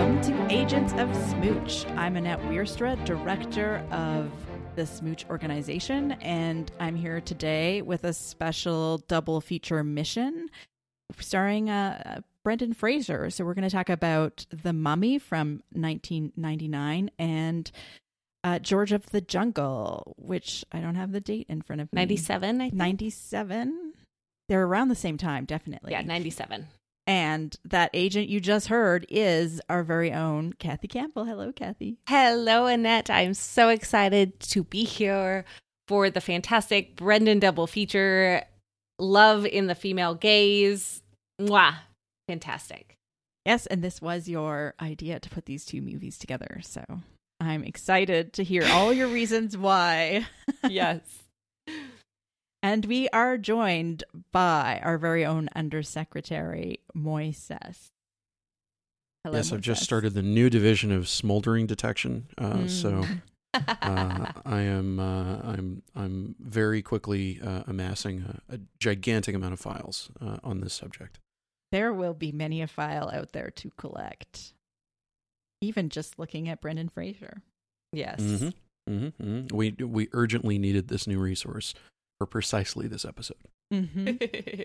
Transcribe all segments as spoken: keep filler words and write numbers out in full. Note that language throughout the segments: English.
Welcome to Agents of Smooch. I'm Annette Wierstra, director of the Smooch organization, and I'm here today with a special double feature mission starring uh, Brendan Fraser. So we're going to talk about The Mummy from nineteen ninety-nine and uh, George of the Jungle, which I don't have the date in front of me. ninety-seven, I think. ninety-seven? They're around the same time, definitely. Yeah, ninety-seven. And that agent you just heard is our very own Kathy Campbell. Hello, Kathy. Hello, Annette. I'm so excited to be here for the fantastic Brendan double feature, Love in the Female Gaze. Mwah. Fantastic. Yes, and this was your idea to put these two movies together. So I'm excited to hear all your reasons why. Yes. And we are joined by our very own Undersecretary, Moises. Hello, yes, I've Moises. just started the new division of smoldering detection. Uh, Mm. So uh, I am uh, I'm I'm very quickly uh, amassing a, a gigantic amount of files uh, on this subject. There will be many a file out there to collect, even just looking at Brendan Fraser. Yes. Mm-hmm. Mm-hmm. Mm-hmm. We we urgently needed this new resource for precisely this episode. Mm-hmm.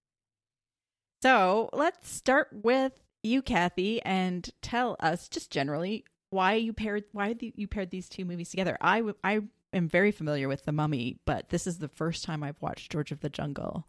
So let's start with you, Kathy, and tell us just generally why you paired why the, you paired these two movies together. I, w- I am very familiar with The Mummy, but this is the first time I've watched George of the Jungle.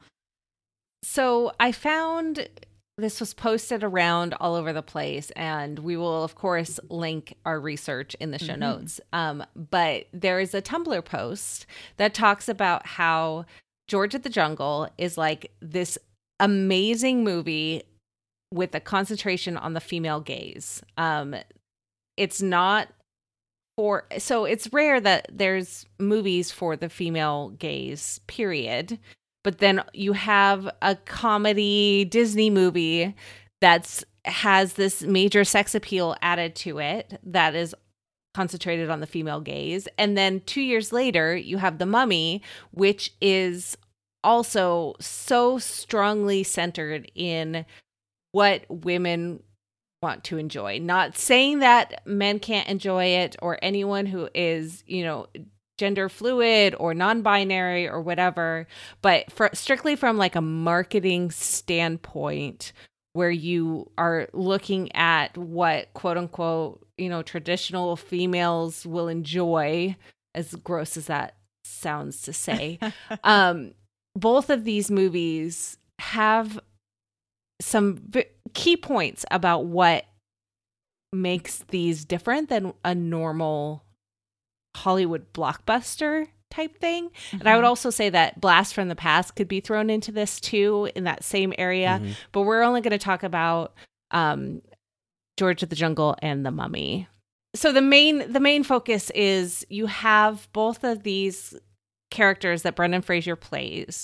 So I found this was posted around all over the place, and we will, of course, link our research in the show Mhm. notes. Um, but there is a Tumblr post that talks about how George of the Jungle is like this amazing movie with a concentration on the female gaze. Um, it's not for, so it's rare that there's movies for the female gaze, period. But then you have a comedy Disney movie that's has this major sex appeal added to it that is concentrated on the female gaze. And then two years later, you have The Mummy, which is also so strongly centered in what women want to enjoy. Not saying that men can't enjoy it or anyone who is, you know, gender fluid or non-binary or whatever, but for strictly from like a marketing standpoint, where you are looking at what quote unquote, you know, traditional females will enjoy, as gross as that sounds to say, um, both of these movies have some v- key points about what makes these different than a normal Hollywood blockbuster type thing. Mm-hmm. And I would also say that Blast from the Past could be thrown into this too, in that same area. Mm-hmm. But we're only going to talk about um, George of the Jungle and The Mummy. So the main the main focus is you have both of these characters that Brendan Fraser plays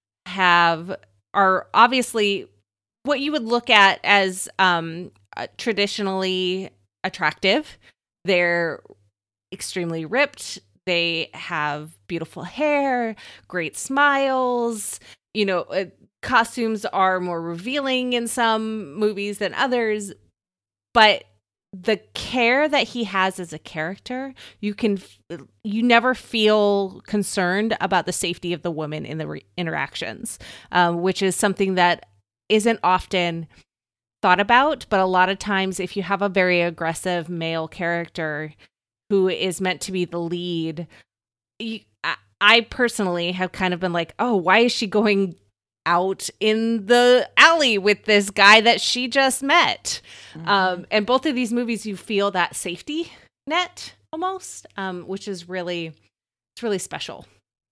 have are obviously what you would look at as um, uh, traditionally attractive. They're extremely ripped. They have beautiful hair, great smiles. You know, uh, costumes are more revealing in some movies than others. But the care that he has as a character, you can, you never feel concerned about the safety of the woman in the re- interactions, um, which is something that isn't often thought about. But a lot of times, if you have a very aggressive male character who is meant to be the lead, you, I, I personally have kind of been like, oh, why is she going out in the alley with this guy that she just met? Mm-hmm. Um, and both of these movies, you feel that safety net almost, um, which is really, it's really special.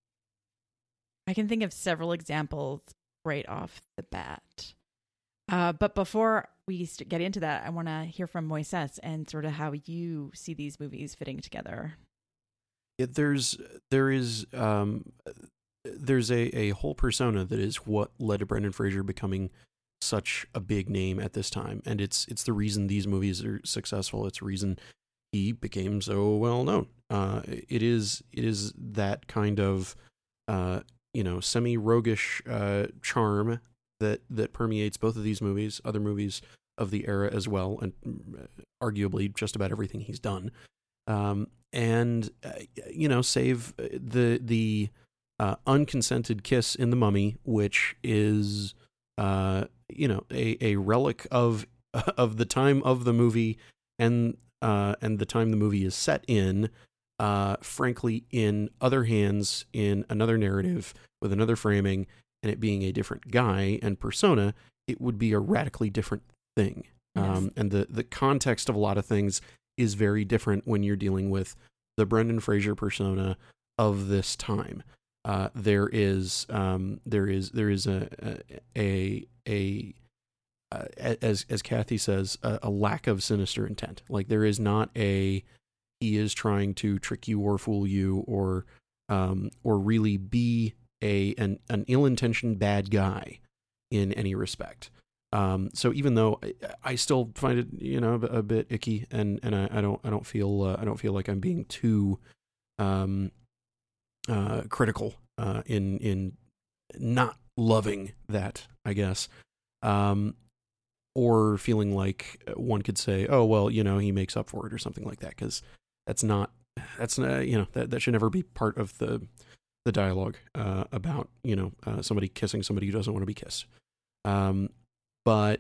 I can think of several examples right off the bat. Uh, but before we get into that, I want to hear from Moises and sort of how you see these movies fitting together. Yeah, there's there is um, there's a, a whole persona that is what led to Brendan Fraser becoming such a big name at this time, and it's it's the reason these movies are successful. It's the reason he became so well known. Uh, it is it is that kind of uh, you know semi-roguish uh, charm that that permeates both of these movies, other movies of the era as well, and arguably just about everything he's done. Um, and uh, you know, save the the uh, unconsented kiss in The Mummy, which is uh, you know a, a relic of of the time of the movie and uh, and the time the movie is set in. Uh, frankly, in other hands, in another narrative with another framing, and it being a different guy and persona, it would be a radically different thing. Yes. Um, and the, the context of a lot of things is very different when you're dealing with the Brendan Fraser persona of this time. Uh, there is um, there is there is a a a, a uh, as as Kathy says, a, a lack of sinister intent. Like there is not a he is trying to trick you or fool you or um, or really be a an, an ill-intentioned bad guy in any respect. Um, so even though I, I still find it, you know, a, a bit icky, and, and I, I don't I don't feel uh, I don't feel like I'm being too um, uh, critical uh, in in not loving that, I guess, um, or feeling like one could say, oh well, you know, he makes up for it or something like that, because that's not that's not, you know, that that should never be part of the the dialogue uh, about, you know, uh, somebody kissing somebody who doesn't want to be kissed. Um, but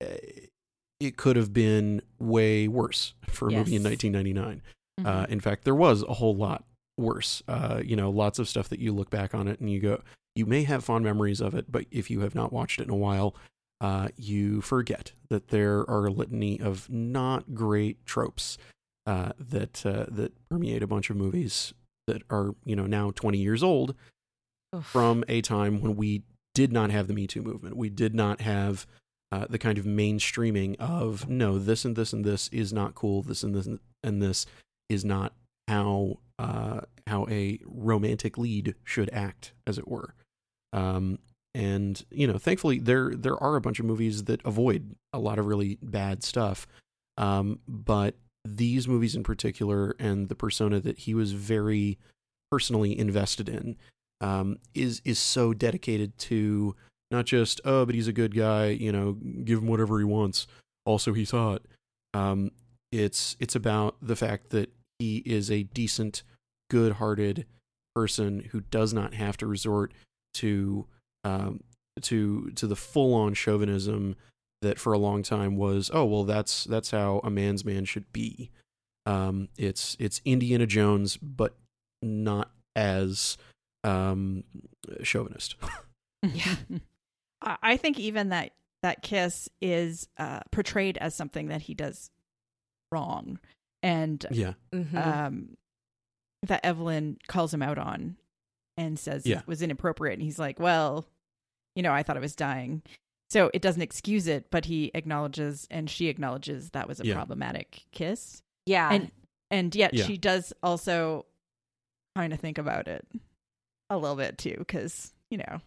it could have been way worse for a Yes. movie in nineteen ninety-nine. Mhm. Uh, in fact, there was a whole lot worse. Uh, you know, lots of stuff that you look back on it and you go, you may have fond memories of it, but if you have not watched it in a while, uh, you forget that there are a litany of not great tropes uh, that uh, that permeate a bunch of movies that are, you know, now twenty years old Oof. from a time when we did not have the Me Too movement. We did not have uh, the kind of mainstreaming of, no, this and this and this is not cool. This and this and this is not how uh, how a romantic lead should act, as it were. Um, and, you know, thankfully there there are a bunch of movies that avoid a lot of really bad stuff. Um, but these movies in particular, and the persona that he was very personally invested in, um, is is so dedicated to not just, oh, but he's a good guy, you know, give him whatever he wants. Also, he saw it. Um, it's it's about the fact that he is a decent, good-hearted person who does not have to resort to um, to to the full-on chauvinism that for a long time was, oh, well, that's that's how a man's man should be. Um, it's it's Indiana Jones, but not as um, chauvinist. Yeah. I I think even that that kiss is uh, portrayed as something that he does wrong, and Yeah. Mhm. um, that Evelyn calls him out on and says Yeah. it was inappropriate, and he's like, well, you know, I thought I was dying. So it doesn't excuse it, but he acknowledges, and she acknowledges that was a Yeah. problematic kiss. yeah. And and yet Yeah. she does also kind of think about it a little bit too, because, you know,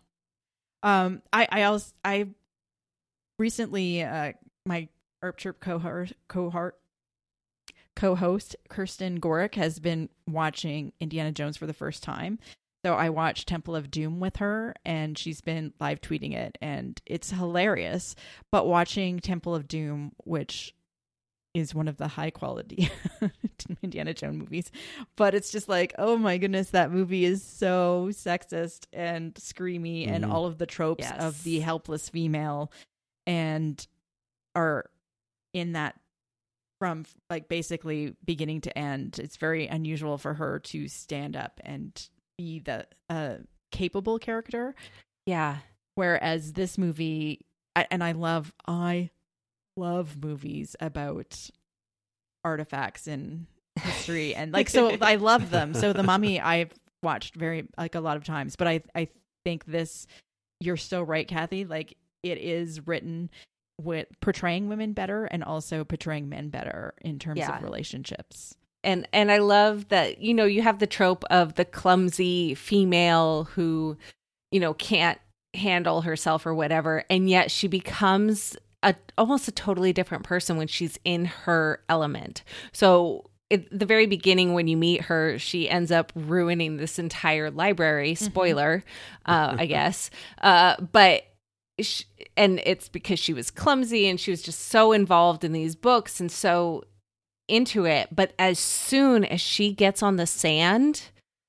um, I I also I recently uh my Erp Chirp cohort cohort co-host Kirsten Gorick has been watching Indiana Jones for the first time. So I watched Temple of Doom with her, and she's been live tweeting it, and it's hilarious. But watching Temple of Doom, which is one of the high quality Indiana Jones movies, but it's just like, oh my goodness, that movie is so sexist and screamy, and Mhm. all of the tropes Yes. of the helpless female and are in that from like basically beginning to end. It's very unusual for her to stand up and be the uh, capable character. yeah. Whereas this movie, I- and I love, I love movies about artifacts in history, and like, so I love them. So The Mummy I've watched very like a lot of times, but I I think this, you're so right, Kathy. Like, it is written with portraying women better and also portraying men better in terms Yeah. of relationships. And and I love that, you know, you have the trope of the clumsy female who, you know, can't handle herself or whatever, and yet she becomes a almost a totally different person when she's in her element. So at the very beginning, when you meet her, she ends up ruining this entire library. Spoiler, uh, I guess. Uh, but she, and it's because she was clumsy and she was just so involved in these books and so into it. But as soon as she gets on the sand,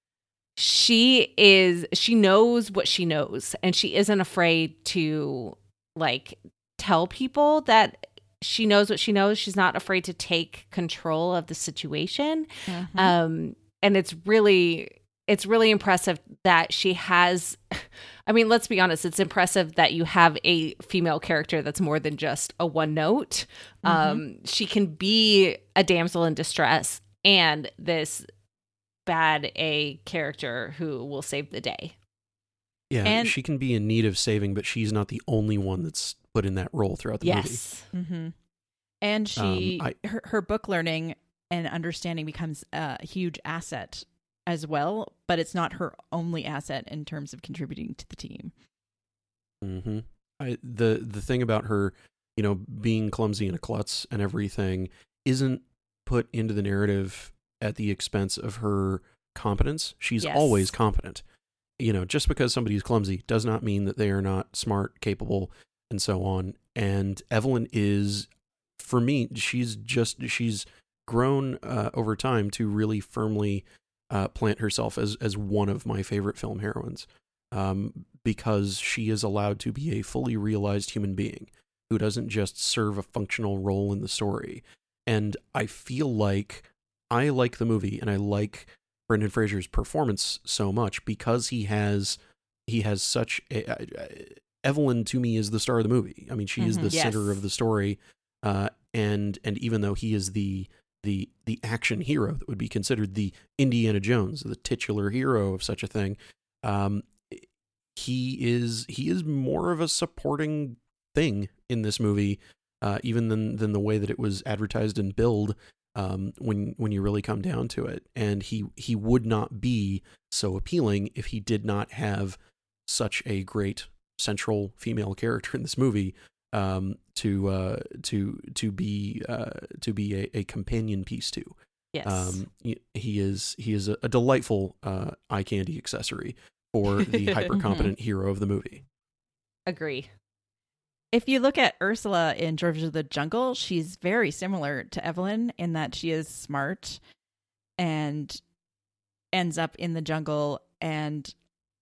she is, she knows what she knows, and she isn't afraid to like tell people that she knows what she knows. She's not afraid to take control of the situation. Mm-hmm. Um, and it's really, it's really impressive that she has, I mean, let's be honest, it's impressive that you have a female character that's more than just a one note. Mm-hmm. Um, she can be a damsel in distress and this bad A character who will save the day. Yeah, and she can be in need of saving, but she's not the only one that's put in that role throughout the yes. movie. Mm-hmm. And she, Um, I- her, her book learning and understanding becomes a huge asset as well, but it's not her only asset in terms of contributing to the team. Mm-hmm. I, the the thing about her, you know, being clumsy and a klutz and everything isn't put into the narrative at the expense of her competence. She's Yes. always competent. You know, just because somebody's clumsy does not mean that they are not smart, capable, and so on. And Evelyn is, for me, she's just, she's grown uh, over time to really firmly uh, plant herself as, as one of my favorite film heroines. Um, because she is allowed to be a fully realized human being who doesn't just serve a functional role in the story. And I feel like I like the movie and I like Brendan Fraser's performance so much because he has he has such a, a, Evelyn to me is the star of the movie. I mean, she mm-hmm. is the yes. center of the story, uh, and and even though he is the the the action hero that would be considered the Indiana Jones, the titular hero of such a thing, um, he is he is more of a supporting thing in this movie, uh, even than than the way that it was advertised and billed. Um, when when you really come down to it, and he he would not be so appealing if he did not have such a great central female character in this movie, um, to uh, to to be uh, to be a, a companion piece to. Yes, um, he, he is he is a, a delightful uh, eye candy accessory for the hyper competent hero of the movie. Agree. If you look at Ursula in George of the Jungle, she's very similar to Evelyn in that she is smart and ends up in the jungle and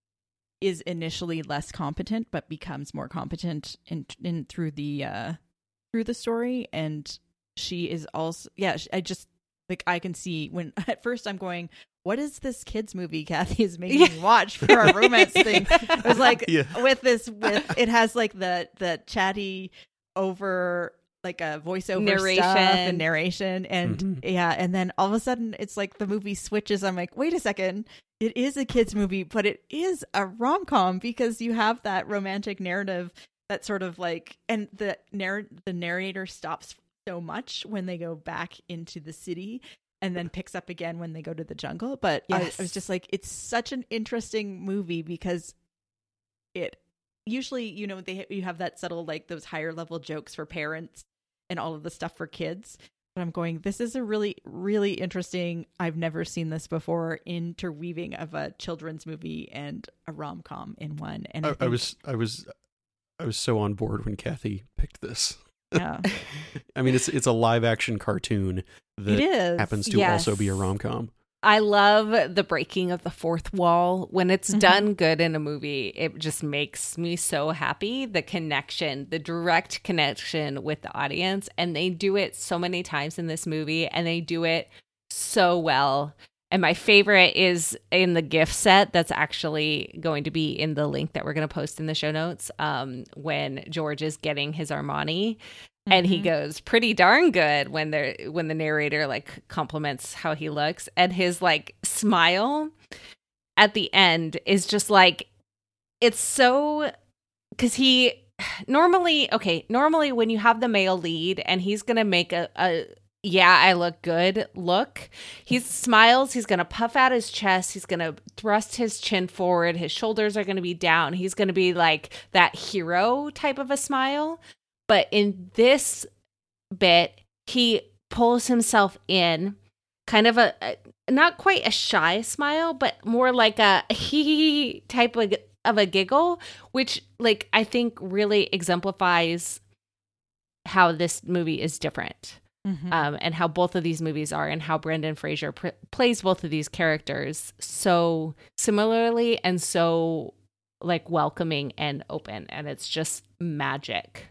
is initially less competent, but becomes more competent in, in through the uh, through the story. And she is also, yeah, I just like I can see when at first I'm going, what is this kids movie Kathy is making me watch for our romance thing? It was like yeah. with this, with it has like the the chatty over like a voiceover narration stuff and narration, and mm-hmm. yeah, and then all of a sudden it's like the movie switches. I'm like, wait a second, it is a kids movie, but it is a rom com because you have that romantic narrative that sort of like, and the narr the narrator stops so much when they go back into the city. And then picks up again when they go to the jungle. But yes. I, I was just like, it's such an interesting movie because it usually, you know, they you have that subtle, like those higher level jokes for parents and all of the stuff for kids. But I'm going, this is a really, really interesting, I've never seen this before, interweaving of a children's movie and a rom-com in one. And I, I, think, I was, I was, I was so on board when Kathy picked this. Yeah. I mean, it's it's a live action cartoon that it is. happens to Yes. also be a rom-com. I love the breaking of the fourth wall. When it's mm-hmm. done good in a movie, it just makes me so happy. The connection, the direct connection with the audience. And they do it so many times in this movie, and they do it so well. And my favorite is in the gift set that's actually going to be in the link that we're going to post in the show notes, um, when George is getting his Armani. Mm-hmm. And he goes pretty darn good when they're when the narrator like compliments how he looks, and his like smile at the end is just like, it's so, because he normally okay normally when you have the male lead and he's gonna make a, a yeah I look good look, he smiles, he's gonna puff out his chest, he's gonna thrust his chin forward, his shoulders are gonna be down, he's gonna be like that hero type of a smile. But in this bit, he pulls himself in, kind of a, a not quite a shy smile, but more like a hee type of of a giggle, which like I think really exemplifies how this movie is different. Mm-hmm. Um, and how both of these movies are, and how Brendan Fraser pr- plays both of these characters so similarly and so like welcoming and open, and it's just magic.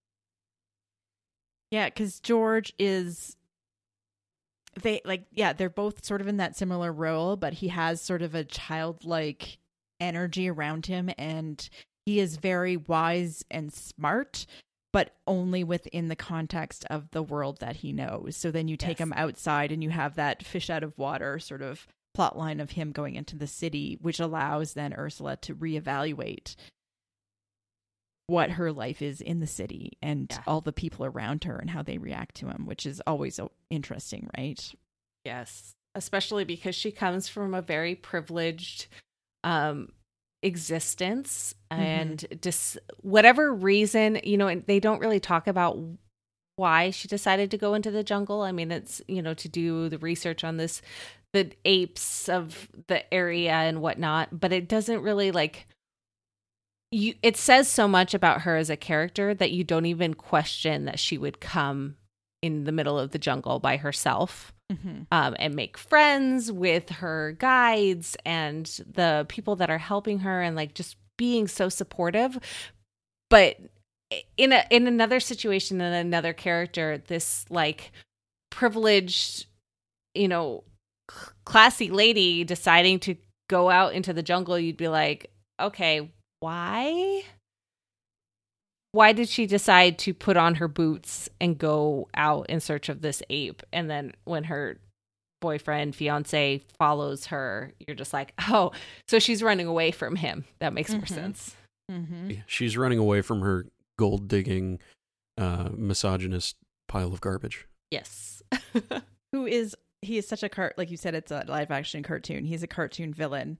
Yeah, because George is, they like, yeah, they're both sort of in that similar role, but he has sort of a childlike energy around him, and he is very wise and smart, but only within the context of the world that he knows. So then you take yes. him outside and you have that fish out of water sort of plot line of him going into the city, which allows then Ursula to reevaluate what her life is in the city and yeah. all the people around her and how they react to him, which is always interesting, right? Yes, especially because she comes from a very privileged um existence, mm-hmm. and just whatever reason, you know, they don't really talk about why she decided to go into the jungle. I mean, it's, you know, to do the research on this, the apes of the area and whatnot, but it doesn't really like you, it says so much about her as a character that you don't even question that she would come in the middle of the jungle by herself. Mm-hmm. Um, and make friends with her guides and the people that are helping her, and like just being so supportive. But in a in another situation, in another character, this like privileged, you know, classy lady deciding to go out into the jungle, you'd be like, okay, why? Why did she decide to put on her boots and go out in search of this ape? And then when her boyfriend, fiance follows her, you're just like, oh, so she's running away from him. That makes mm-hmm. more sense. Mm-hmm. Yeah, she's running away from her gold digging, uh, misogynist pile of garbage. Yes. Who is, he is such a cart, like you said, it's a live action cartoon. He's a cartoon villain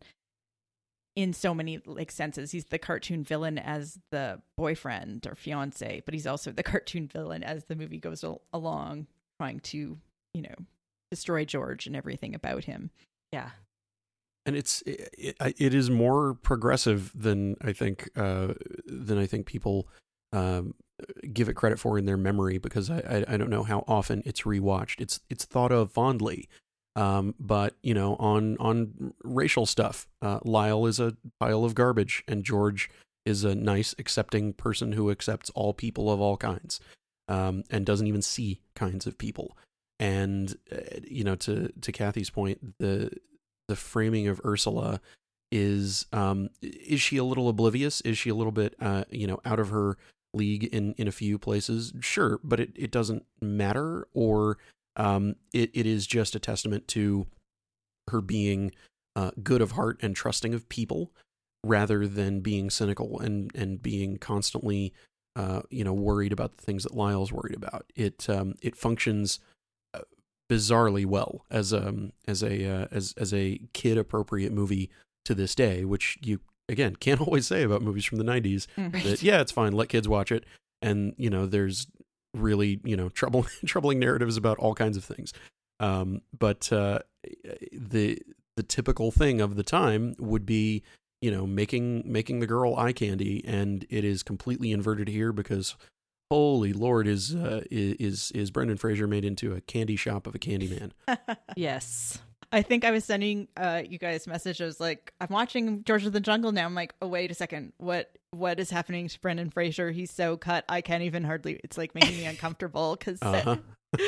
in so many like senses. He's the cartoon villain as the boyfriend or fiance, but he's also the cartoon villain as the movie goes al- along, trying to, you know, destroy George and everything about him. Yeah. And it's it, it is more progressive than I think uh, than I think people um, give it credit for in their memory, because I, I I don't know how often it's rewatched. It's it's thought of fondly. Um, but you know, on on racial stuff, uh, Lyle is a pile of garbage, and George is a nice, accepting person who accepts all people of all kinds, um, and doesn't even see kinds of people. And uh, you know, to to Kathy's point, the the framing of Ursula is um, is she a little oblivious? Is she a little bit uh, you know, out of her league in in a few places? Sure, but it it doesn't matter. Or Um, it, it is just a testament to her being uh, good of heart and trusting of people, rather than being cynical and, and being constantly, uh, you know, worried about the things that Lyle's worried about. It um, it functions uh, bizarrely well as um as a uh, as as a kid appropriate movie to this day, which you again can't always say about movies from the nineties. Right. That yeah, it's fine, let kids watch it, and you know, there's really, you know, trouble, troubling narratives about all kinds of things. Um, but uh, the the typical thing of the time would be, you know, making making the girl eye candy, and it is completely inverted here because, holy Lord, is uh, is is Brendan Fraser made into a candy shop of a candy man? Yes. I think I was sending uh, you guys messages like, I'm watching George of the Jungle now. I'm like, oh, wait a second. What what is happening to Brendan Fraser? He's so cut. I can't even hardly, it's like making me uncomfortable because uh-huh.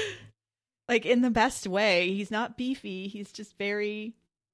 like in the best way, he's not beefy. He's just very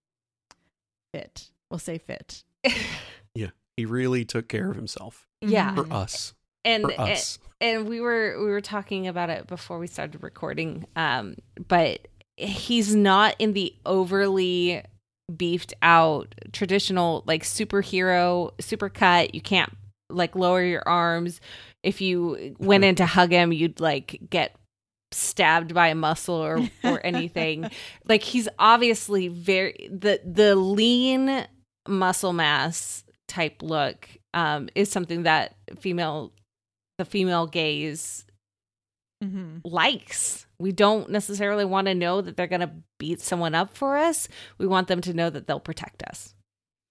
fit. We'll say fit. Yeah. He really took care of himself. Yeah. For us. And, For us. and, and we were, we were talking about it before we started recording. Um, but he's not in the overly beefed out traditional like superhero super cut. You can't like lower your arms. If you went in to hug him, you'd like get stabbed by a muscle or or anything. Like he's obviously very the the lean muscle mass type look um is something that female the female gaze mm-hmm. likes. We don't necessarily want to know that they're going to beat someone up for us. We want them to know that they'll protect us.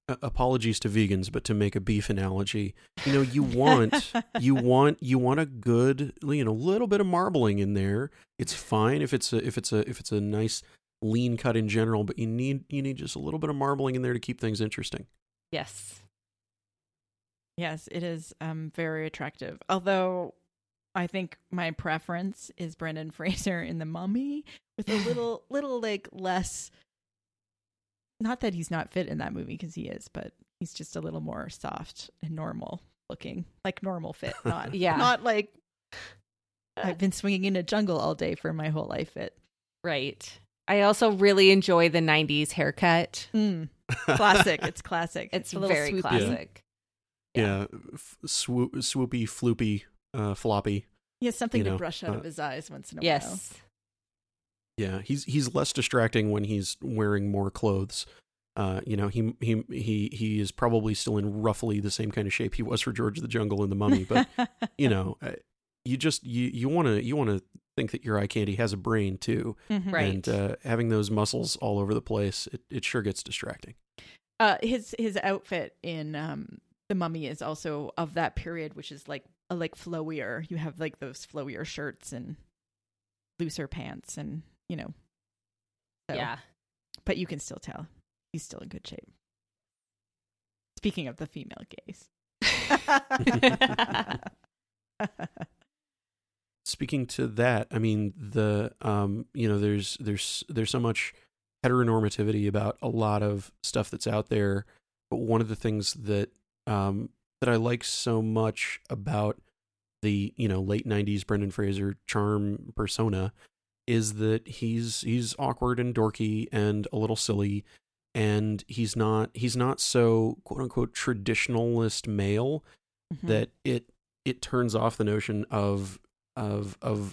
apologies to vegans, but to make a beef analogy, you know, you want you want you want a good, you know, little bit of marbling in there. It's fine if it's a if it's a if it's a nice lean cut in general, but you need you need just a little bit of marbling in there to keep things interesting. Yes. Yes, it is um, very attractive. Although I think my preference is Brendan Fraser in The Mummy with a little little like less. Not that he's not fit in that movie, because he is, but he's just a little more soft and normal looking, like normal fit, not yeah, not like I've been swinging in a jungle all day for my whole life fit. Right. I also really enjoy the nineties haircut. Mm. Classic. It's classic. It's a little very swoopy. classic. Yeah, yeah. F- swoop, swoopy, floopy, uh, floppy. He has something you to know, brush out uh, of his eyes once in a yes. while. Yes. Yeah, he's he's less distracting when he's wearing more clothes. Uh, you know, he he he he is probably still in roughly the same kind of shape he was for George of the Jungle and The Mummy, but you know, you just you you want to you want to think that your eye candy has a brain too, Mm-hmm. Right. and uh, having those muscles all over the place, it, it sure gets distracting. Uh, his his outfit in um, The Mummy is also of that period, which is like a like flowier. You have like those flowier shirts and looser pants, and you know. So, Yeah. but you can still tell he's still in good shape. Speaking of the female gaze. Speaking to that, I mean, the um, you know, there's there's there's so much heteronormativity about a lot of stuff that's out there, but one of the things that um that I like so much about the, you know, late nineties Brendan Fraser charm persona is that he's he's awkward and dorky and a little silly, and he's not he's not so quote unquote traditionalist male Mm-hmm. that it it turns off the notion of of of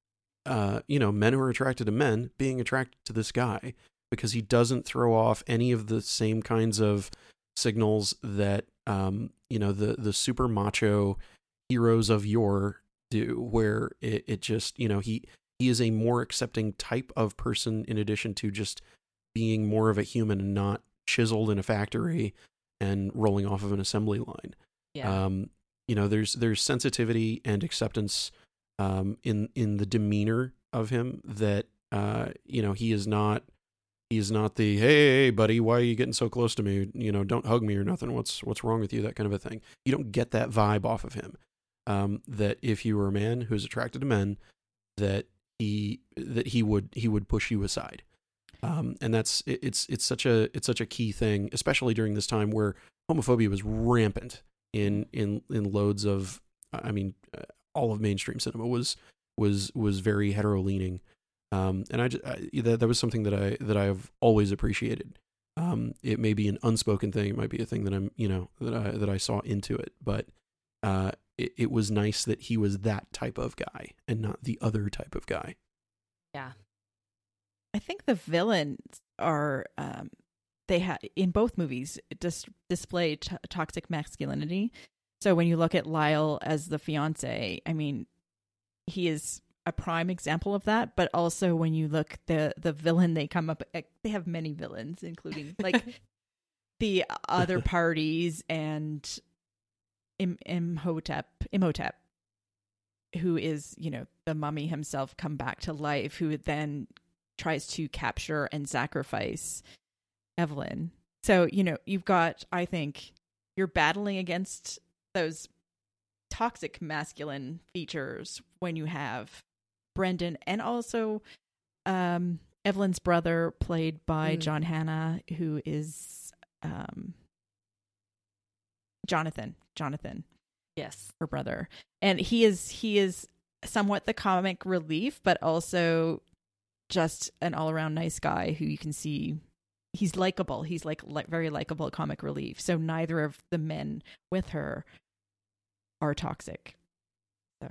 uh you know, men who are attracted to men being attracted to this guy, because he doesn't throw off any of the same kinds of signals that um you know, the the super macho heroes of yore do, where it, it just, you know, he he is a more accepting type of person, in addition to just being more of a human and not chiseled in a factory and rolling off of an assembly line. Yeah. Um, you know, there's there's sensitivity and acceptance um, in in the demeanor of him that uh, you know, he is not he is not the hey buddy, why are you getting so close to me? You know, don't hug me or nothing. What's what's wrong with you? That kind of a thing. You don't get that vibe off of him. Um, that if you were a man who's attracted to men, that he that he would he would push you aside. Um, and that's it, it's it's such a it's such a key thing, especially during this time where homophobia was rampant in in in loads of, I mean, uh, all of mainstream cinema was was was very hetero leaning, um, and I, just, I that that was something that I that I've always appreciated. Um, it may be an unspoken thing, it might be a thing that I'm you know that I that I saw into it, but uh, it, it was nice that he was that type of guy and not the other type of guy. Yeah. I think the villains are um, they had in both movies dis- display t- toxic masculinity. So when you look at Lyle as the fiance, I mean, he is a prime example of that. But also when you look the the villain they come up, they have many villains, including like the other parties and Im- Imhotep, Imhotep, who is, you know, the mummy himself come back to life, who then tries to capture and sacrifice Evelyn. So, you know, you've got, I think, you're battling against those toxic masculine features when you have Brendan and also um, Evelyn's brother, played by Mm. John Hannah, who is um, Jonathan. Jonathan. Yes. Her brother, and he is he is somewhat the comic relief, but also just an all-around nice guy who you can see he's likable. He's like li- very likable comic relief. So neither of the men with her are toxic. So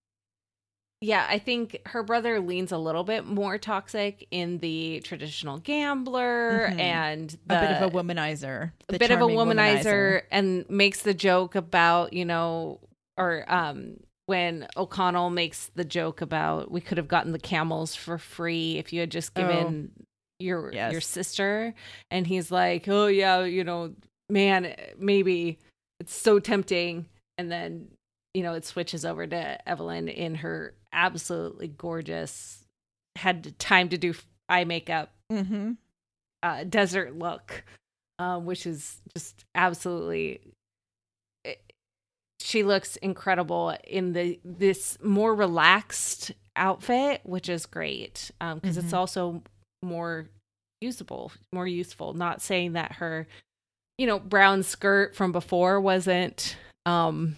Yeah, I think her brother leans a little bit more toxic in the traditional gambler Mhm. and the, a bit of a womanizer, a the bit of a charming womanizer, and makes the joke about, you know, or um when O'Connell makes the joke about we could have gotten the camels for free if you had just given your Yes. your sister, and he's like, oh yeah, you know, man, maybe it's so tempting. And then, you know, it switches over to Evelyn in her absolutely gorgeous, had time to do eye makeup, Mm-hmm. uh, desert look, uh, which is just absolutely. She looks incredible in the this more relaxed outfit, which is great because um, Mm-hmm. it's also more usable, more useful. Not saying that her, you know, brown skirt from before wasn't, um,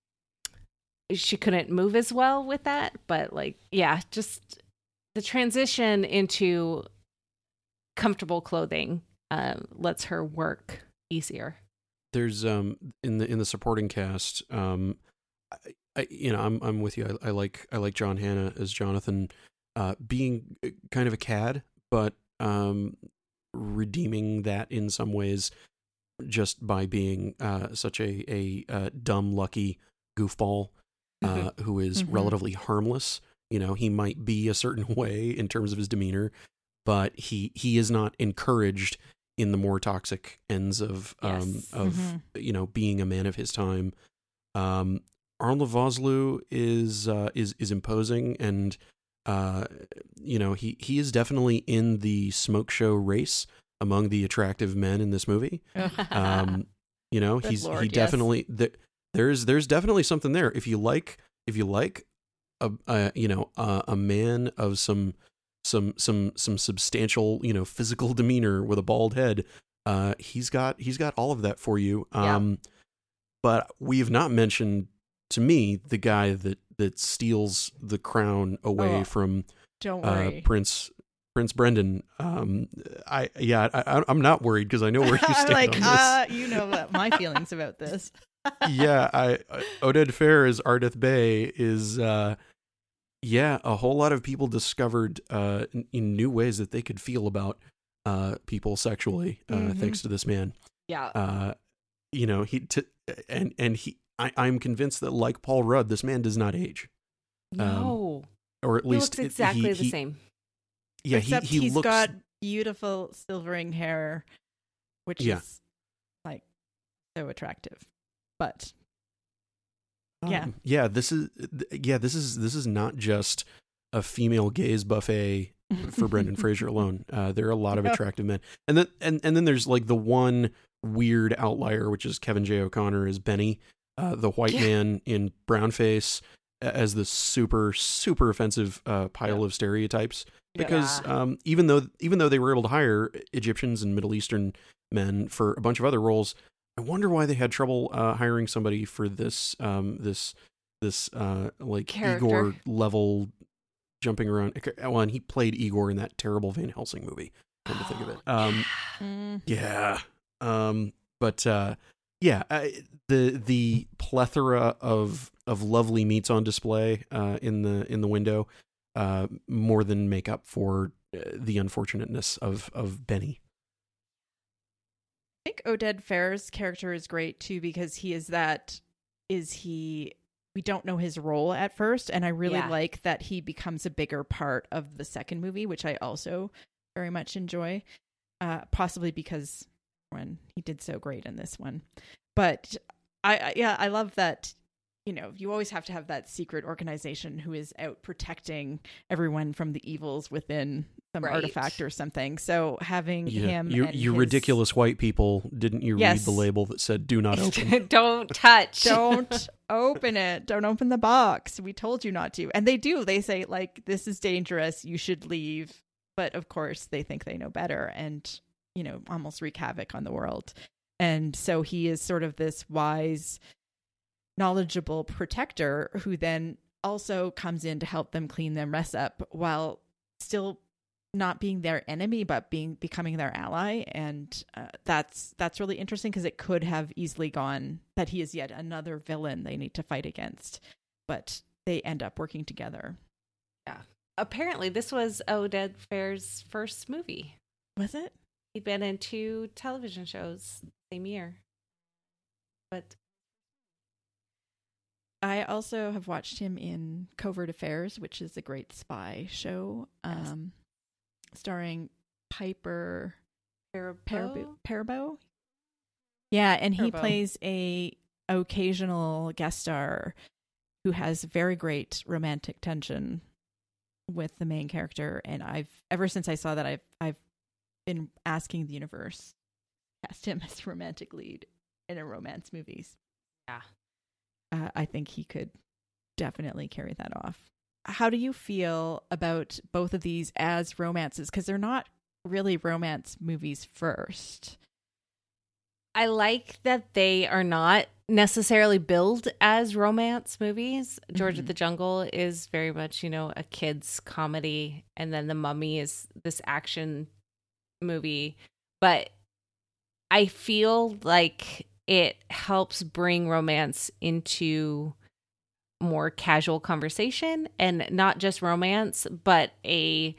she couldn't move as well with that, but like, yeah, just the transition into comfortable clothing uh, lets her work easier. There's um in the in the supporting cast, um, I, I you know I'm I'm with you. I, I like I like John Hannah as Jonathan, uh, being kind of a cad, but um, redeeming that in some ways just by being uh such a a uh, dumb lucky goofball, uh, who is Mm-hmm. relatively harmless. You know, he might be a certain way in terms of his demeanor, but he he is not encouraged in the more toxic ends of um Yes. of Mm-hmm. you know being a man of his time. Um, Arnold Vosloo is uh, is is imposing, and uh, you know he he is definitely in the smoke show race among the attractive men in this movie. Um, you know Good he's Lord, he yes. definitely th- there's there's definitely something there if you like if you like a, a you know a, a man of some some some some substantial you know physical demeanor with a bald head. Uh, he's got he's got all of that for you. Um, but we've not mentioned, to me, the guy that that steals the crown away Oh, from Don't uh, worry. Prince Prince Brendan. Um, I yeah, I, I'm not worried because I know where you I'm stand like, on this. uh, you know what my feelings about this. yeah, I Oded Fair as Ardeth Bay is uh, yeah, a whole lot of people discovered uh, in, in new ways that they could feel about uh, people sexually, uh, Mhm. thanks to this man. Yeah. Uh, you know, he t- and and he, I, I'm convinced that like Paul Rudd, this man does not age, No. or at He least looks it- exactly he, the he- same. Yeah, Except he he he's looks. got beautiful silvering hair, which Yeah. is like so attractive. But yeah. um, yeah. This is yeah. This is this is not just a female gaze buffet for Brendan Fraser alone. Uh, there are a lot of No. attractive men, and then and and then there's like the one weird outlier, which is Kevin J. O'Connor as Benny, uh, the white Yeah. man in brownface, as the super super offensive uh, pile Yeah. of stereotypes. Yeah. Because Yeah. um, even though even though they were able to hire Egyptians and Middle Eastern men for a bunch of other roles, I wonder why they had trouble uh, hiring somebody for this um, this this uh, like Character. Igor level jumping around. Well, and he played Igor in that terrible Van Helsing movie. Come to think of it, um, Mm. yeah. Um, but uh, yeah, I, the the plethora of of lovely meats on display uh, in the in the window uh, more than make up for uh, the unfortunateness of of Benny. I think Oded Fair's character is great too because he is that is he we don't know his role at first, and I really Yeah. like that he becomes a bigger part of the second movie, which I also very much enjoy. Uh, possibly because when he did so great in this one, but I, I yeah I love that. You know, you always have to have that secret organization who is out protecting everyone from the evils within some Right. artifact or something. So having Yeah, him, you and you his- ridiculous white people! Didn't you Yes. read the label that said "Do not open"? Don't touch. Don't open it. Don't open the box. We told you not to. And they do. They say, like, this is dangerous. You should leave. But of course, they think they know better and, you know, almost wreak havoc on the world. And so he is sort of this wise, knowledgeable protector who then also comes in to help them clean their mess up while still not being their enemy, but being becoming their ally. And uh, that's that's really interesting because it could have easily gone that he is yet another villain they need to fight against, but they end up working together. Apparently, this was Oded Fair's first movie. Was it? He'd been in two television shows same year. But I also have watched him in Covert Affairs, which is a great spy show, Yes. um, starring Piper Parabo? Parabo. Parabo? Yeah, and he Turbo. plays a occasional guest star who has very great romantic tension with the main character. And I've ever since I saw that, I've I've been asking the universe to cast him as romantic lead in a romance movies. Yeah, uh, I think he could definitely carry that off. How do you feel about both of these as romances? Because they're not really romance movies first. I like that they are not necessarily billed as romance movies. George Mhm. of the Jungle is very much, you know, a kid's comedy, and then The Mummy is this action movie. But I feel like it helps bring romance into more casual conversation, and not just romance, but a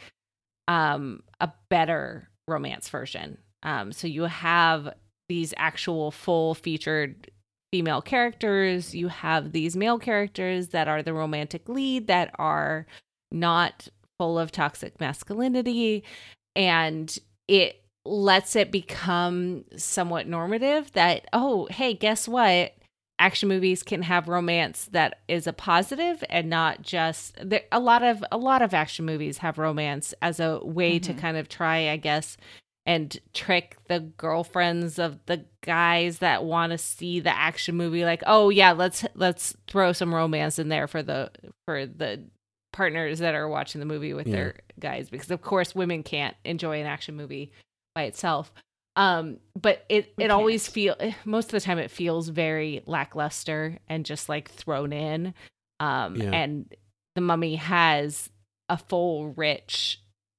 um a better romance version. Um, so you have these actual full featured female characters. You have these male characters that are the romantic lead that are not full of toxic masculinity. And it lets it become somewhat normative that, oh, hey, guess what? Action movies can have romance that is a positive and not just there. A lot of a lot of action movies have romance as a way to Mhm. kind of try, I guess, and trick the girlfriends of the guys that want to see the action movie. Like, oh yeah, let's let's throw some romance in there for the for the partners that are watching the movie with Yeah. their guys, because of course women can't enjoy an action movie by itself. Um, but it, We it always can't. feel most of the time it feels very lackluster and just like thrown in. Um, Yeah. and The Mummy has a full, rich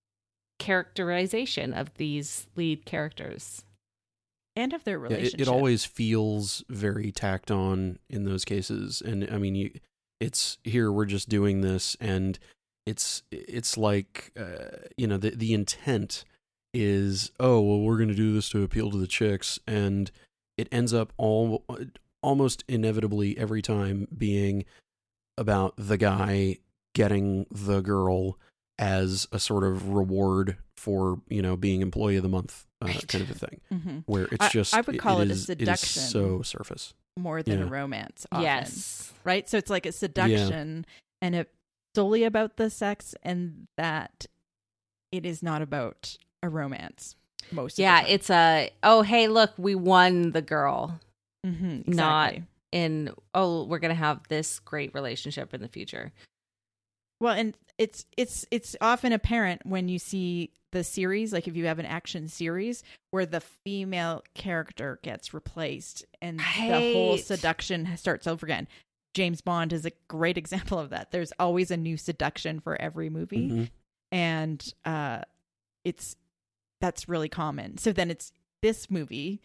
characterization of these lead characters. And of their Yeah, relationship. it, it always feels very tacked on in those cases. And I mean, you, it's here, we're just doing this. And it's, it's like, uh, you know, the, the intent is, oh, well, we're going to do this to appeal to the chicks. And it ends up all almost inevitably every time being about the guy getting the girl as a sort of reward for, you know, being employee of the month uh, Right. kind of a thing, Mhm. where it's I- just I would call it a is, seduction. It is so surface. more than Yeah. a romance. Often, Yes. right? So it's like a seduction, and it's solely about the sex, and that it is not about a romance. Most Yeah, of the time. it's a, oh, hey, look, we won the girl. Mhm, not- exactly. In, oh, we're going to have this great relationship in the future. Well, and it's it's it's often apparent when you see the series, like if you have an action series where the female character gets replaced and the whole Right. seduction starts over again. James Bond is a great example of that. There's always a new seduction for every movie, Mhm. and uh, it's that's really common. So then it's this movie.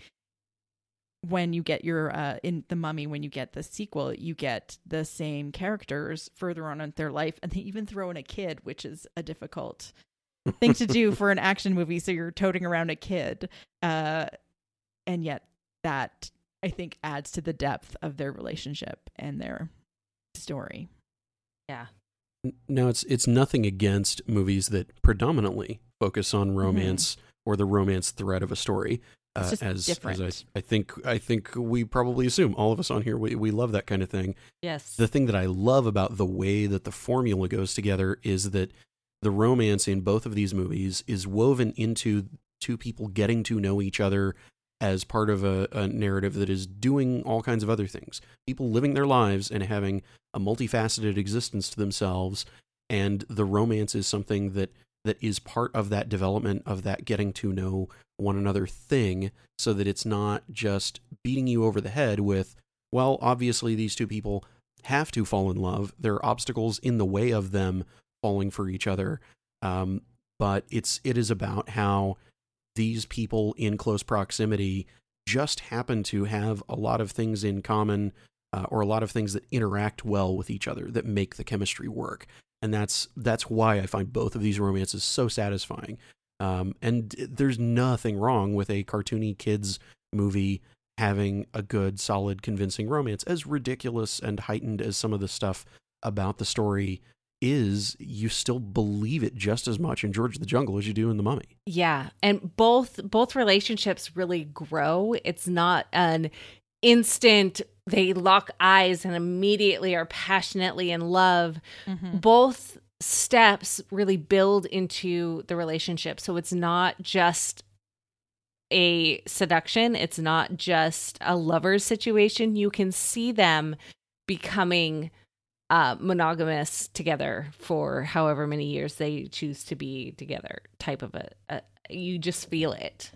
When you get your uh, in The Mummy, when you get the sequel, you get the same characters further on in their life, and they even throw in a kid, which is a difficult thing to do for an action movie. So you're toting around a kid, uh, and yet that I think adds to the depth of their relationship and their story. Yeah. Now, it's it's nothing against movies that predominantly focus on romance or the romance thread of a story. It's Uh, just as different. as I, I think I think we probably assume, all of us on here, we, we love that kind of thing. Yes. The thing that I love about the way that the formula goes together is that the romance in both of these movies is woven into two people getting to know each other as part of a, a narrative that is doing all kinds of other things. People living their lives and having a multifaceted existence to themselves, and the romance is something that that is part of that development of that getting to know one another thing, so that it's not just beating you over the head with, well, obviously these two people have to fall in love. There are obstacles in the way of them falling for each other. Um, but it's it is about how these people in close proximity just happen to have a lot of things in common, uh, or a lot of things that interact well with each other that make the chemistry work. And that's that's why I find both of these romances so satisfying. Um, and there's nothing wrong with a cartoony kids movie having a good, solid, convincing romance, as ridiculous and heightened as some of the stuff about the story is, you still believe it just as much in George of the Jungle as you do in The Mummy. Yeah, and both both relationships really grow. It's not an instant they lock eyes and immediately are passionately in love. Mm-hmm. Both steps really build into the relationship. So it's not just a seduction. It's not just a lover's situation. You can see them becoming uh, monogamous together for however many years they choose to be together, type of a, a you just feel it.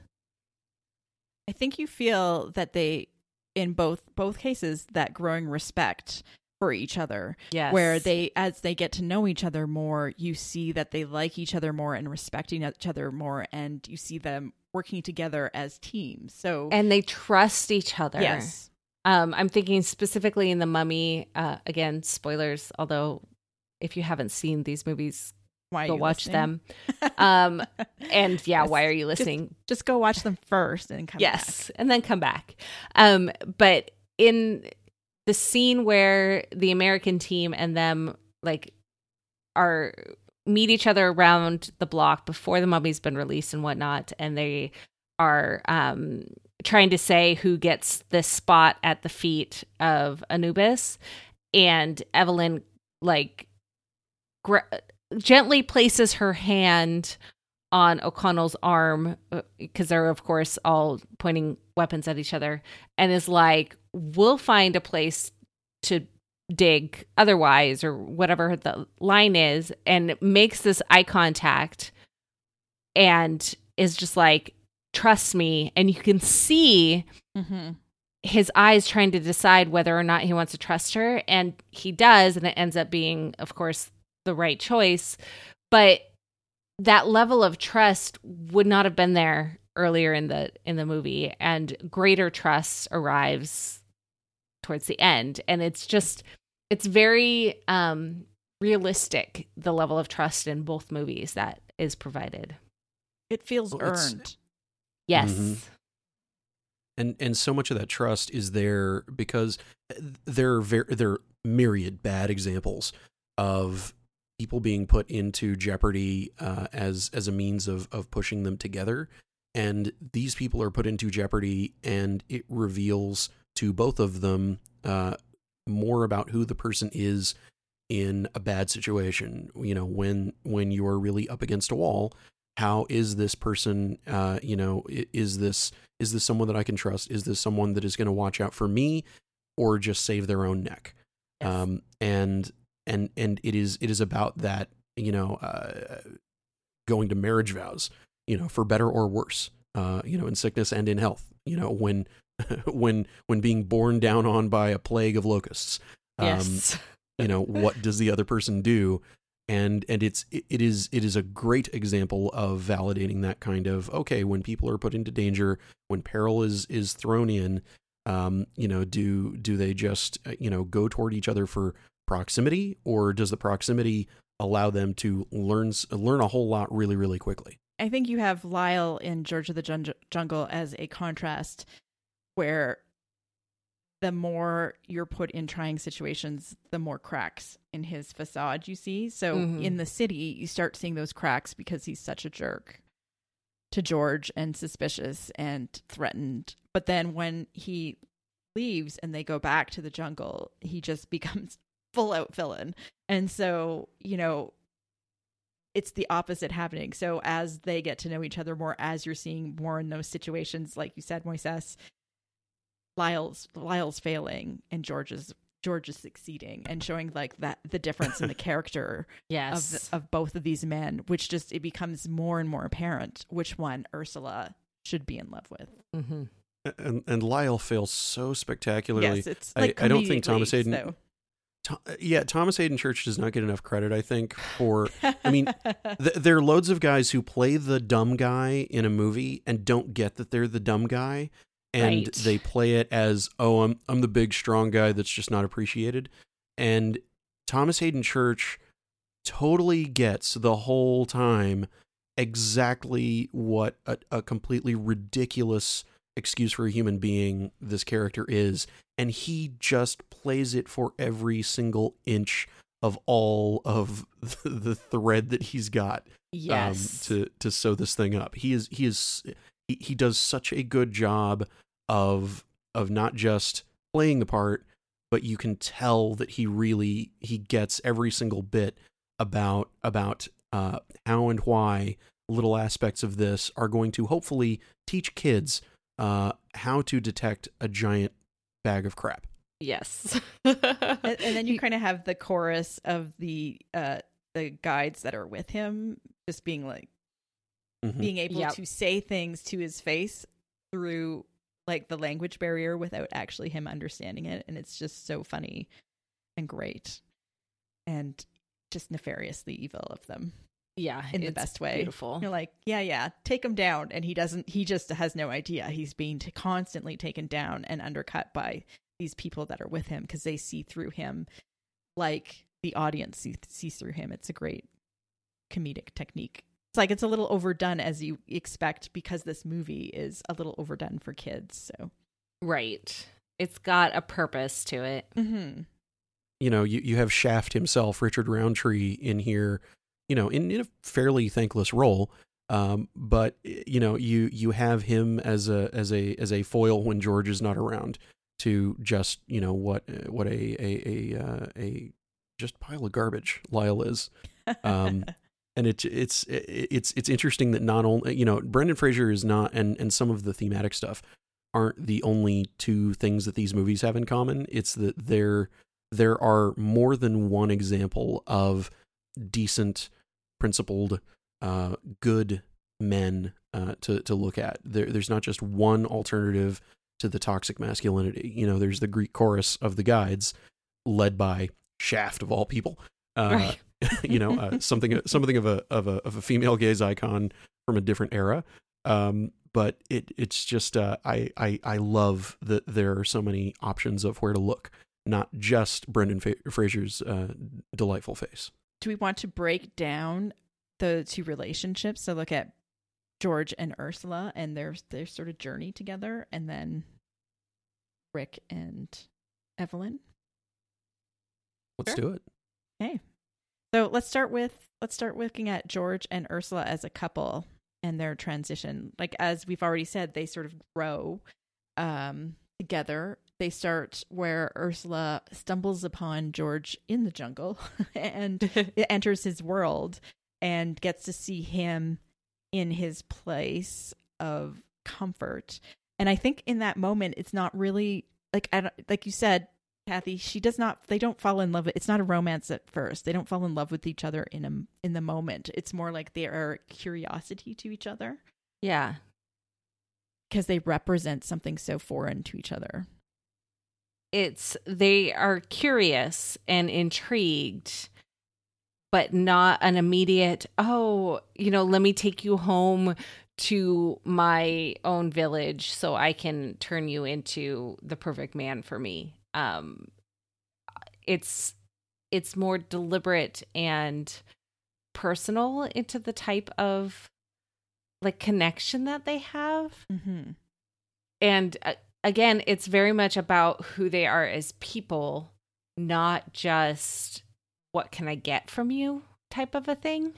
I think you feel that they, in both both cases, that growing respect for each other. Yes. Where they, as they get to know each other more, you see that they like each other more and respecting each other more, and you see them working together as teams. So And they trust each other. yes. Um, I'm thinking specifically in The Mummy, uh, again, spoilers, although if you haven't seen these movies, Why are go you watch listening? them. Um, and yeah, Yes. why are you listening? Just go watch them first and come Yes, and then come back. Um, but in the scene where the American team and them like are meet each other around the block before the mummy's been released and whatnot, and they are um, trying to say who gets this spot at the feet of Anubis, and Evelyn like gra- gently places her hand on O'Connell's arm, because they're of course all pointing weapons at each other, and is like, we'll find a place to dig otherwise, or whatever the line is, and makes this eye contact and is just like, trust me. And you can see Mm-hmm. his eyes trying to decide whether or not he wants to trust her, and he does, and it ends up being, of course, the right choice. But that level of trust would not have been there earlier in the in the movie, and greater trust arrives towards the end. And it's just, it's very um, realistic, the level of trust in both movies that is provided. It feels Well, it's- earned. Yes. Mhm. And and so much of that trust is there because there are ver- there are myriad bad examples of people being put into jeopardy uh, as as a means of of pushing them together, and these people are put into jeopardy, and it reveals to both of them uh, more about who the person is in a bad situation. You know, when when you're really up against a wall, how is this person? Uh, you know, i- is this is this someone that I can trust? Is this someone that is going to watch out for me, or just save their own neck? Yes. Um, and and and it is it is about that. You know, uh, going to marriage vows. You know, for better or worse. Uh, you know, in sickness and in health. You know, when when when being borne down on by a plague of locusts. Um, Yes. you know, what does the other person do? And and it's it, it is it is a great example of validating that kind of, okay, when people are put into danger, when peril is is thrown in, um, you know, do do they just uh, you know go toward each other for proximity, or does the proximity allow them to learn s- learn a whole lot really really quickly? I think you have Lyle in George of the Jun- Jungle as a contrast, where the more you're put in trying situations, the more cracks in his facade you see. So Mhm. in the city, you start seeing those cracks because he's such a jerk to George and suspicious and threatened. But then when he leaves and they go back to the jungle, he just becomes full out villain. And so, you know, it's the opposite happening. So as they get to know each other more, as you're seeing more in those situations, like you said, Moises, Lyle's Lyle's failing and George is George is succeeding, and showing like that the difference in the character Yes. of of both of these men, which just it becomes more and more apparent which one Ursula should be in love with. Mm-hmm. And and Lyle fails so spectacularly. Yes, it's I- like I don't think comedically, Thomas Hayden- so. Tho- yeah, Thomas Hayden Church does not get enough credit, I think, for. I mean, th- there are loads of guys who play the dumb guy in a movie and don't get that they're the dumb guy, and Right. they play it as, oh, I'm I'm the big strong guy that's just not appreciated. And Thomas Hayden Church totally gets the whole time exactly what a, a completely ridiculous excuse for a human being this character is, and he just plays it for every single inch of all of the thread that he's got Yes. um, to to sew this thing up. He is he is he, he does such a good job of of not just playing the part, but you can tell that he really he gets every single bit about about uh, how and why little aspects of this are going to hopefully teach kids uh, how to detect a giant bag of crap. Yes. and, and then you kind of have the chorus of the uh the guides that are with him just being like Mhm. being able Yep. to say things to his face through like the language barrier without actually him understanding it, and it's just so funny and great and just nefariously evil of them Yeah. in the it's best way. Beautiful. You're like, yeah, yeah, take him down, and he doesn't. He just has no idea. He's being t- constantly taken down and undercut by these people that are with him because they see through him, like the audience see- sees through him. It's a great comedic technique. It's like it's a little overdone as you expect because this movie is a little overdone for kids. So, Right. It's got a purpose to it. mm-hmm. You know, you, you have Shaft himself, Richard Roundtree, in here, you know, in, in a fairly thankless role. Um, but you know, you you have him as a as a as a foil when George is not around to just, you know, what what a a a, uh, a just pile of garbage Lyle is. Um, and it's it's it's it's interesting that not only, you know, Brendan Fraser is not, and and some of the thematic stuff aren't the only two things that these movies have in common. It's that there there are more than one example of decent, principled, uh, good men uh, to to look at. There, there's not just one alternative to the toxic masculinity. You know, there's the Greek chorus of the guides, led by Shaft of all people. Uh, Right. you know, uh, something something of a of a of a female gaze icon from a different era. Um, but it it's just uh, I I I love that there are so many options of where to look, not just Brendan Fa- Fraser's uh, delightful face. Do we want to break down the two relationships? So look at George and Ursula and their their sort of journey together, and then Rick and Evelyn. Let's Sure. do it. Okay. So let's start with let's start looking at George and Ursula as a couple and their transition. Like as we've already said, they sort of grow um, together. They start where Ursula stumbles upon George in the jungle and enters his world and gets to see him in his place of comfort. And I think in that moment, it's not really like I don't, like you said, Kathy, she does not, they don't fall in love. It's not a romance at first. They don't fall in love with each other in a, in the moment. It's more like they are curiosity to each other Yeah. because they represent something so foreign to each other. It's they are curious and intrigued, but not an immediate, oh, you know, let me take you home to my own village so I can turn you into the perfect man for me. Um, it's it's more deliberate and personal into the type of like connection that they have. Mm-hmm. And uh, again, it's very much about who they are as people, not just what can I get from you type of a thing.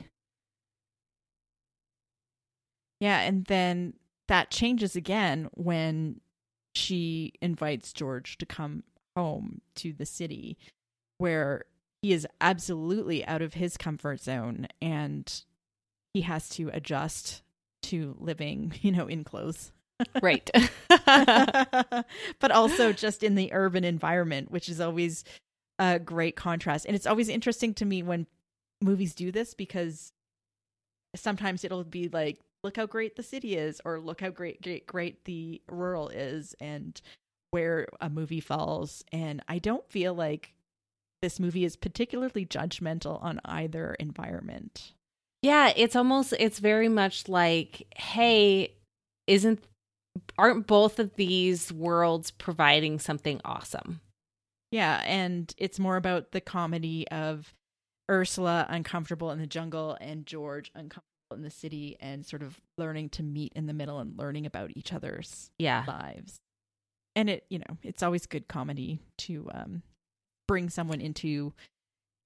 Yeah. And then that changes again when she invites George to come home to the city where he is absolutely out of his comfort zone and he has to adjust to living, you know, in clothes. Right. But also just in the urban environment, which is always a great contrast. And it's always interesting to me when movies do this because sometimes it'll be like, look how great the city is, or look how great, great, great the rural is, and where a movie falls. And I don't feel like this movie is particularly judgmental on either environment. Yeah, it's almost it's very much like, hey, isn't aren't both of these worlds providing something awesome? Yeah, and it's more about the comedy of Ursula uncomfortable in the jungle and George uncomfortable in the city, and sort of learning to meet in the middle and learning about each other's Yeah. lives. And it, you know, it's always good comedy to um, bring someone into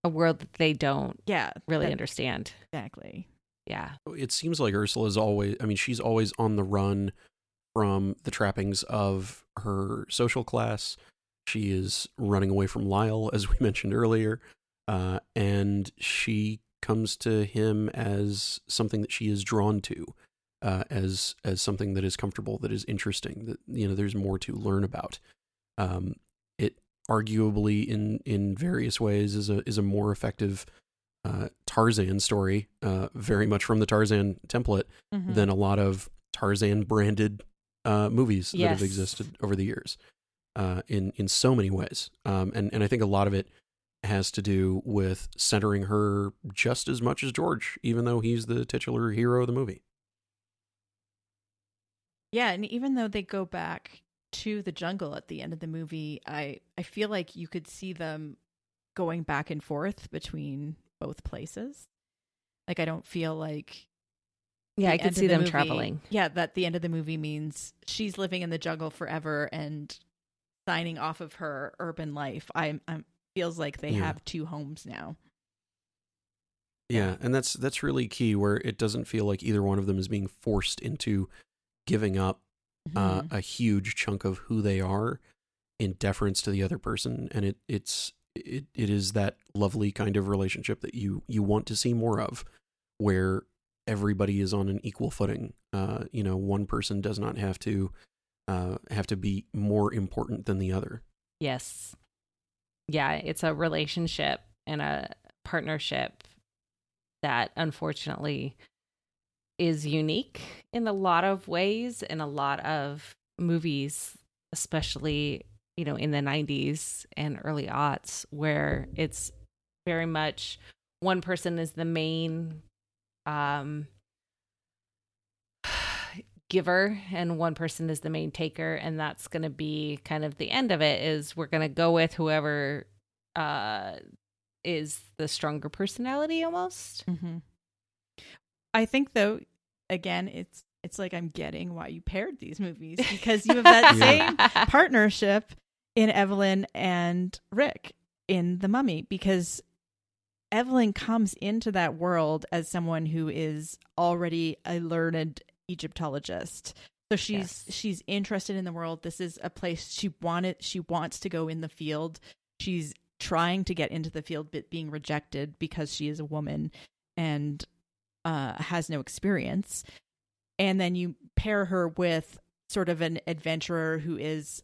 a world that they don't Yeah, really that- understand. exactly. Yeah. It seems like Ursula's always, I mean, she's always on the run from the trappings of her social class. She is running away from Lyle, as we mentioned earlier, uh, and she comes to him as something that she is drawn to, uh, as as something that is comfortable, that is interesting, that, you know, there's more to learn about. Um, it arguably, in in various ways, is a is a more effective uh, Tarzan story, uh, very much from the Tarzan template, Mhm. than a lot of Tarzan branded uh, movies that Yes. have existed over the years, uh, in in so many ways. Um, and and I think a lot of it has to do with centering her just as much as George, even though he's the titular hero of the movie. Yeah, and even though they go back to the jungle at the end of the movie, I I feel like you could see them going back and forth between both places. Like, I don't feel like Yeah, the I could end of see the them movie- traveling. Yeah, that the end of the movie means she's living in the jungle forever and signing off of her urban life. I I'm feels like they Yeah. have two homes now. Yeah, and that's that's really key, where it doesn't feel like either one of them is being forced into giving up uh, Mhm. a huge chunk of who they are in deference to the other person, and it it's it, it is that lovely kind of relationship that you you want to see more of, where everybody is on an equal footing. Uh, you know, one person does not have to uh, have to be more important than the other. Yes. Yeah, it's a relationship and a partnership that unfortunately is unique in a lot of ways, in a lot of movies, especially, you know, in the nineties and early aughts, where it's very much one person is the main um giver and one person is the main taker, and that's going to be kind of the end of it. Is we're going to go with whoever uh is the stronger personality almost. Mm-hmm. I think, though, again, it's it's like I'm getting why you paired these movies, because you have that same partnership in Evelyn and Rick in The Mummy, because Evelyn comes into that world as someone who is already a learned Egyptologist. So she's Yes. she's interested in the world. This is a place she wanted she wants to go in the field. She's trying to get into the field but being rejected because she is a woman and uh, has no experience. And then you pair her with sort of an adventurer who is,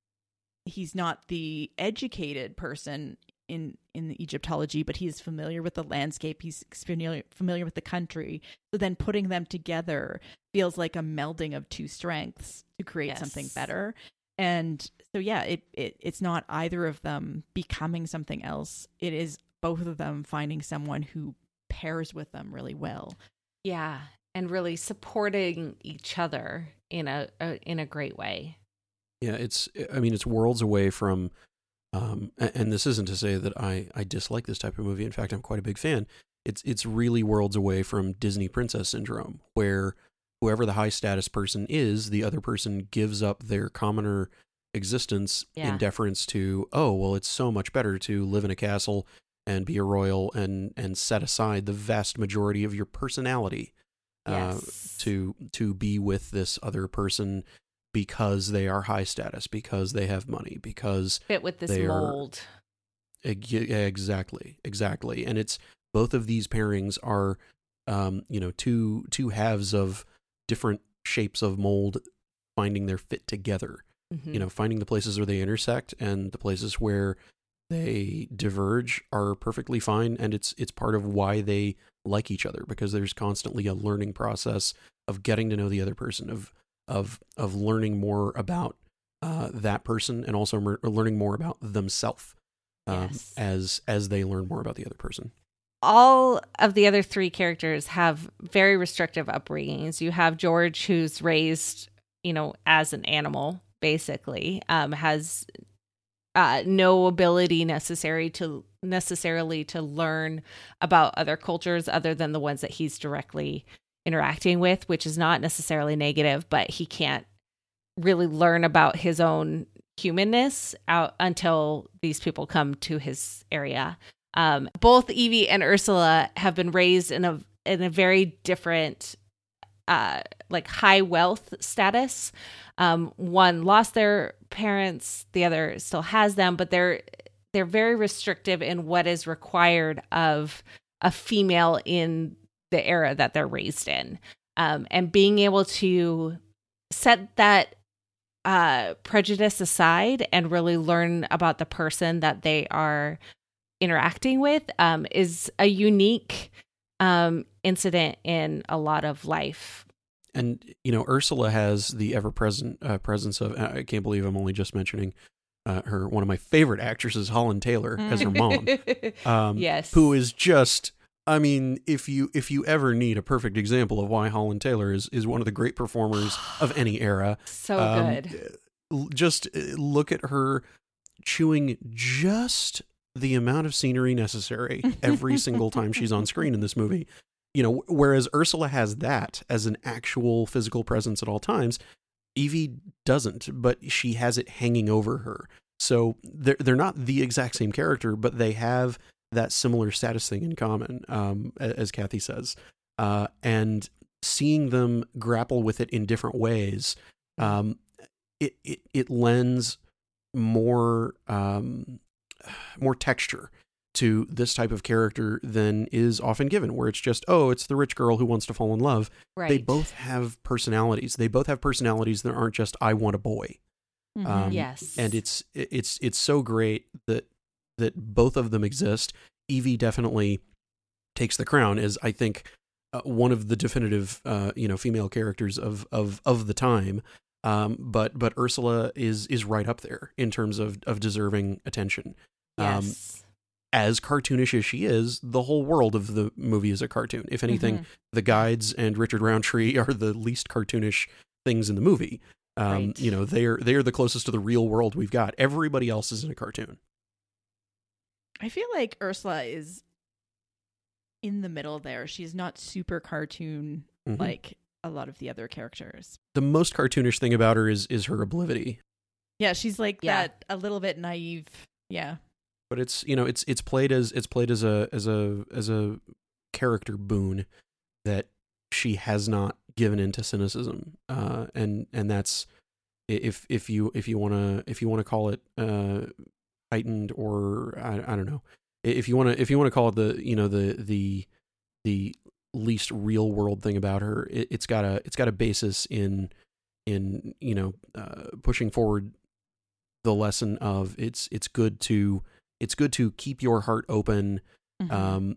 he's not the educated person in, in the Egyptology, but he's familiar with the landscape. He's familiar, familiar with the country. So then putting them together feels like a melding of two strengths to create Yes. something better. And so, yeah, it, it it's not either of them becoming something else. It is both of them finding someone who pairs with them really well. Yeah, and really supporting each other in a, a in a great way. Yeah, it's, I mean, it's worlds away from, um, a- and this isn't to say that I, I dislike this type of movie. In fact, I'm quite a big fan. It's, it's really worlds away from Disney princess syndrome, where whoever the high status person is, the other person gives up their commoner existence Yeah. in deference to, oh, well, it's so much better to live in a castle and be a royal and, and set aside the vast majority of your personality, uh, Yes. to, to be with this other person, because they are high status, because they have money, because Fit with this they are- mold. Eg- yeah, exactly, exactly. And it's, both of these pairings are, um, you know, two two halves of different shapes of mold finding their fit together. Mhm. You know, finding the places where they intersect and the places where they diverge are perfectly fine, and it's it's part of why they like each other, because there's constantly a learning process of getting to know the other person, of of of learning more about uh, that person, and also mer- learning more about themselves, um, Yes. as as they learn more about the other person. All of the other three characters have very restrictive upbringings. You have George, who's raised, you know, as an animal, basically, um, has uh, no ability necessary to necessarily to learn about other cultures other than the ones that he's directly interacting with, which is not necessarily negative, but he can't really learn about his own humanness out until these people come to his area. Um, both Evie and Ursula have been raised in a in a very different, uh, like high wealth status. Um, one lost their parents, the other still has them, but they're they're very restrictive in what is required of a female in the era that they're raised in. Um, and being able to set that uh, prejudice aside and really learn about the person that they are interacting with um, is a unique um, incident in a lot of life. And, you know, Ursula has the ever-present uh, presence of, I can't believe I'm only just mentioning uh, her, one of my favorite actresses, Holland Taylor, as her mom. Um, yes. Who is just, I mean, if you if you ever need a perfect example of why Holland Taylor is, is one of the great performers of any era. So um, good. Just look at her chewing just the amount of scenery necessary every single time she's on screen in this movie. You know, whereas Ursula has that as an actual physical presence at all times, Evie doesn't, but she has it hanging over her. So they're, they're not the exact same character, but they have that similar status thing in common, um, as Kathy says. Uh, and seeing them grapple with it in different ways, um, it, it, it lends more, um, more texture to this type of character than is often given, where it's just, oh, it's the rich girl who wants to fall in love. Right. They both have personalities. They both have personalities that aren't just, I want a boy. Mhm. Um, Yes. And it's, it's, it's so great that, that both of them exist. Evie definitely takes the crown as, I think, uh, one of the definitive, uh, you know, female characters of, of, of the time. Um, but, but Ursula is, is right up there in terms of, of deserving attention. Um, Yes. As cartoonish as she is, the whole world of the movie is a cartoon. If anything, Mhm. the guides and Richard Roundtree are the least cartoonish things in the movie. Um, Right. You know, they're they're the closest to the real world we've got. Everybody else is in a cartoon. I feel like Ursula is in the middle there. She's not super cartoon Mhm. like a lot of the other characters. The most cartoonish thing about her is is her oblivion. Yeah, she's like Yeah. that a little bit naive. Yeah. But it's, you know, it's it's played as it's played as a as a as a character boon that she has not given into cynicism, uh, and and that's if if you if you want to if you want to call it uh, heightened, or I, I don't know, if you want to if you want to call it the you know the the the least real world thing about her, it, it's got a it's got a basis in in you know uh, pushing forward the lesson of it's it's good to it's good to keep your heart open. Mhm. Um,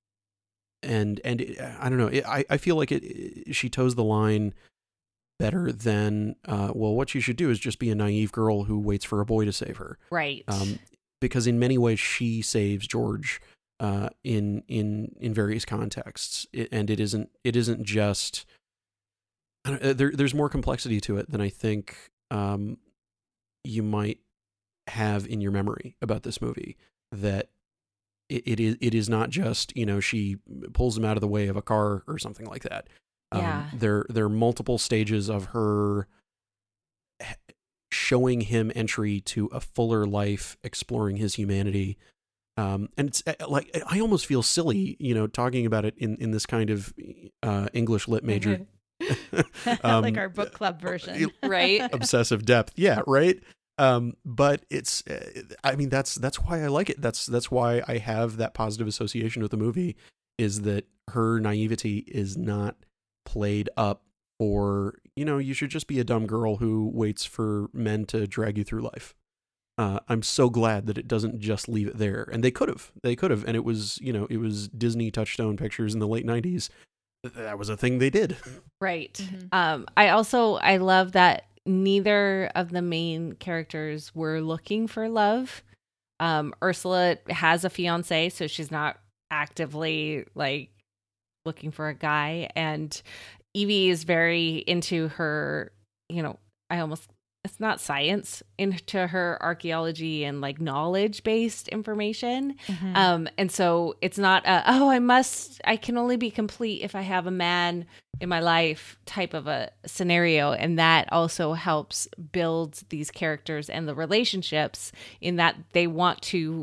and, and it, I don't know, it, I, I feel like it, it, she toes the line better than, uh, well, what she should do is just be a naive girl who waits for a boy to save her. Right. Um, because in many ways she saves George, uh, in, in, in various contexts. It, and it isn't, it isn't just, I don't, there, there's more complexity to it than I think, um, you might have in your memory about this movie. That it, it is it is not just, you know, she pulls him out of the way of a car or something like that. Um, Yeah. there there are multiple stages of her showing him entry to a fuller life, exploring his humanity. Um, and it's like, I almost feel silly, you know, talking about it in, in this kind of uh, English lit major. um, like our book club version. Right. Obsessive depth. Yeah, right. Um, but it's, uh, I mean, that's, that's why I like it. That's, that's why I have that positive association with the movie, is that her naivety is not played up for, you know, you should just be a dumb girl who waits for men to drag you through life. Uh, I'm so glad that it doesn't just leave it there. And they could have, they could have. And it was, you know, it was Disney Touchstone Pictures in the late nineties. That was a thing they did. Right. Mhm. Um, I also, I love that neither of the main characters were looking for love. Um, Ursula has a fiance, so she's not actively like looking for a guy. And Evie is very into her, you know, I almost, it's not science, into her archaeology and like knowledge based information. Mhm. Um, and so it's not a, oh, I must, I can only be complete if I have a man in my life type of a scenario. And that also helps build these characters and the relationships, in that they want to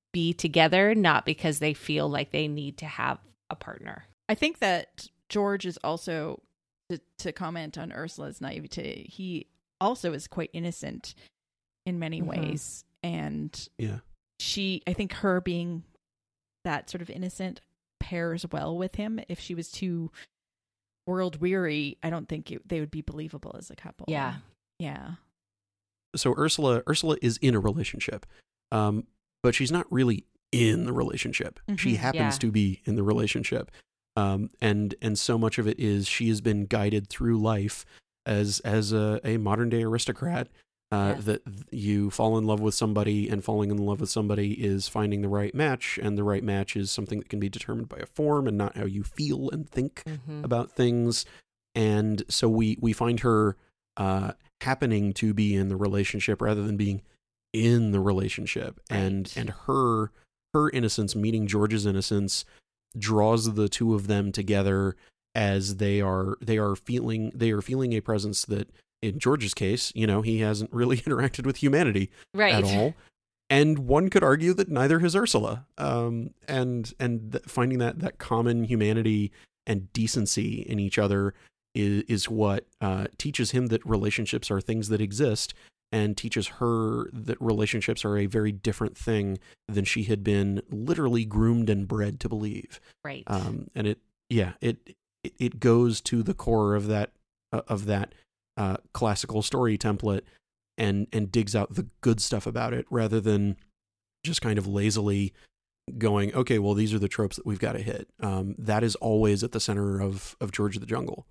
be together, not because they feel like they need to have a partner. I think that George is also, to, to comment on Ursula's naivete, he also is quite innocent in many mm-hmm. ways. And yeah, she, I think her being that sort of innocent pairs well with him. If she was too world weary, I don't think it, they would be believable as a couple. Yeah. Yeah. So Ursula, Ursula is in a relationship, um, but she's not really in the relationship. Mm-hmm. She happens yeah. to be in the relationship. Um, and, and so much of it is she has been guided through life as, as a, a modern day aristocrat. Uh, yes. That you fall in love with somebody, and falling in love with somebody is finding the right match, and the right match is something that can be determined by a form and not how you feel and think mm-hmm. about things. And so we we find her uh, happening to be in the relationship rather than being in the relationship, right. and and her her innocence meeting George's innocence draws the two of them together as they are they are feeling they are feeling a presence that. In George's case, you know, he hasn't really interacted with humanity right. at all. And one could argue that neither has Ursula. Um, and and th- finding that that common humanity and decency in each other is, is what uh, teaches him that relationships are things that exist, and teaches her that relationships are a very different thing than she had been literally groomed and bred to believe. Right. Um, and it, yeah, it, it it goes to the core of that uh, of that. Uh, classical story template and and digs out the good stuff about it rather than just kind of lazily going, okay, well, these are the tropes that we've got to hit. Um, that is always at the center of, of George of the Jungle.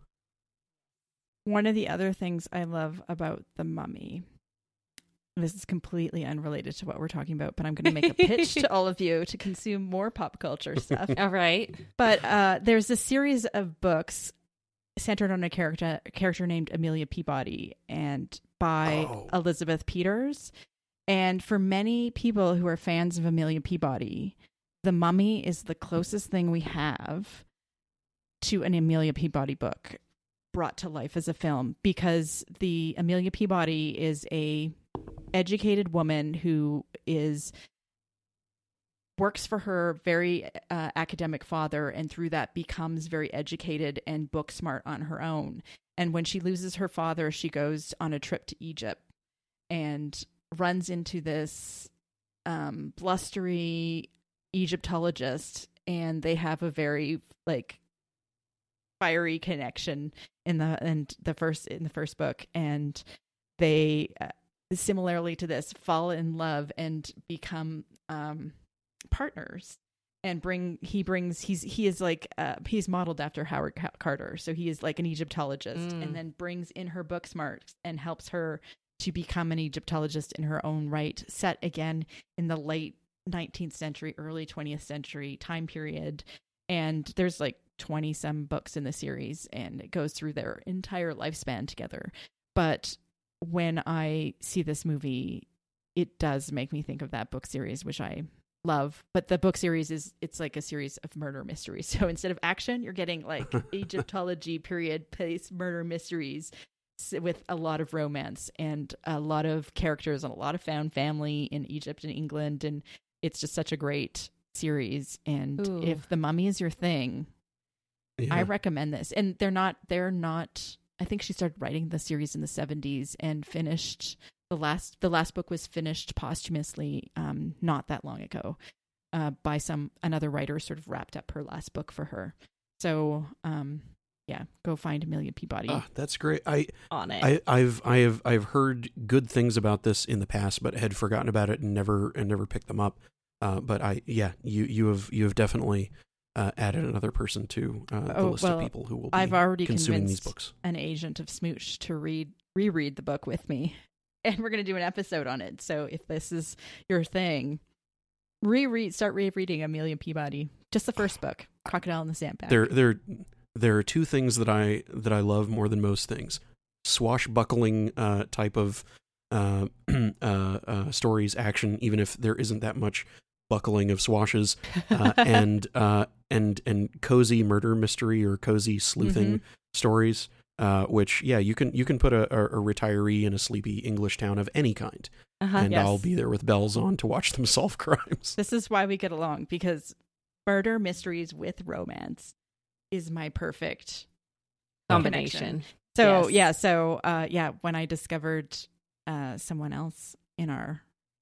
One of the other things I love about The Mummy, this is completely unrelated to what we're talking about, but I'm going to make a pitch to all of you to consume more pop culture stuff. All right. But uh, there's a series of books centered on a character a character named Amelia Peabody and by oh. Elizabeth Peters. And for many people who are fans of Amelia Peabody, The Mummy is the closest thing we have to an Amelia Peabody book brought to life as a film, because the Amelia Peabody is a educated woman who is works for her very uh, academic father, and through that becomes very educated and book smart on her own. And when she loses her father, she goes on a trip to Egypt and runs into this um, blustery Egyptologist, and they have a very like fiery connection in the in the first in the first book, and they uh, similarly to this fall in love and become um, partners. And bring he brings he's he is like uh, he's modeled after Howard Carter, so he is like an Egyptologist, mm. and then brings in her book smarts and helps her to become an Egyptologist in her own right, set again in the late nineteenth century, early twentieth century time period. And there's like twenty some books in the series, and it goes through their entire lifespan together. But when I see this movie, it does make me think of that book series, which I love. But the book series is it's like a series of murder mysteries. So instead of action, you're getting like Egyptology period piece murder mysteries with a lot of romance and a lot of characters and a lot of found family in Egypt and England. And it's just such a great series. And Ooh. If The Mummy is your thing, yeah. I recommend this. And they're not, they're not, I think she started writing the series in the seventies and finished the last, the last book was finished posthumously um, not that long ago uh, by some, another writer sort of wrapped up her last book for her. So, um, yeah, go find Amelia Peabody. Oh, that's great. I on it. I, I've I have I've heard good things about this in the past, but had forgotten about it and never and never picked them up. Uh, but I yeah, you you have you have definitely uh, added another person to uh, the oh, list well, of people who will be I've already consuming convinced these books. An agent of Smooch to read reread the book with me, and we're going to do an episode on it. So if this is your thing, reread start rereading Amelia Peabody, just the first book, Crocodile in the Sandbag. There there. There are two things that I that I love more than most things: swashbuckling uh, type of uh, uh, uh, stories, action, even if there isn't that much buckling of swashes, uh, and uh, and and cozy murder mystery or cozy sleuthing mm-hmm. stories. Uh, which yeah, you can you can put a, a, a retiree in a sleepy English town of any kind, Uh-huh. and Yes. I'll be there with bells on to watch them solve crimes. This is why we get along, because murder mysteries with romance is my perfect Combination. connection. So Yes. yeah, so uh, yeah, when I discovered uh, someone else in our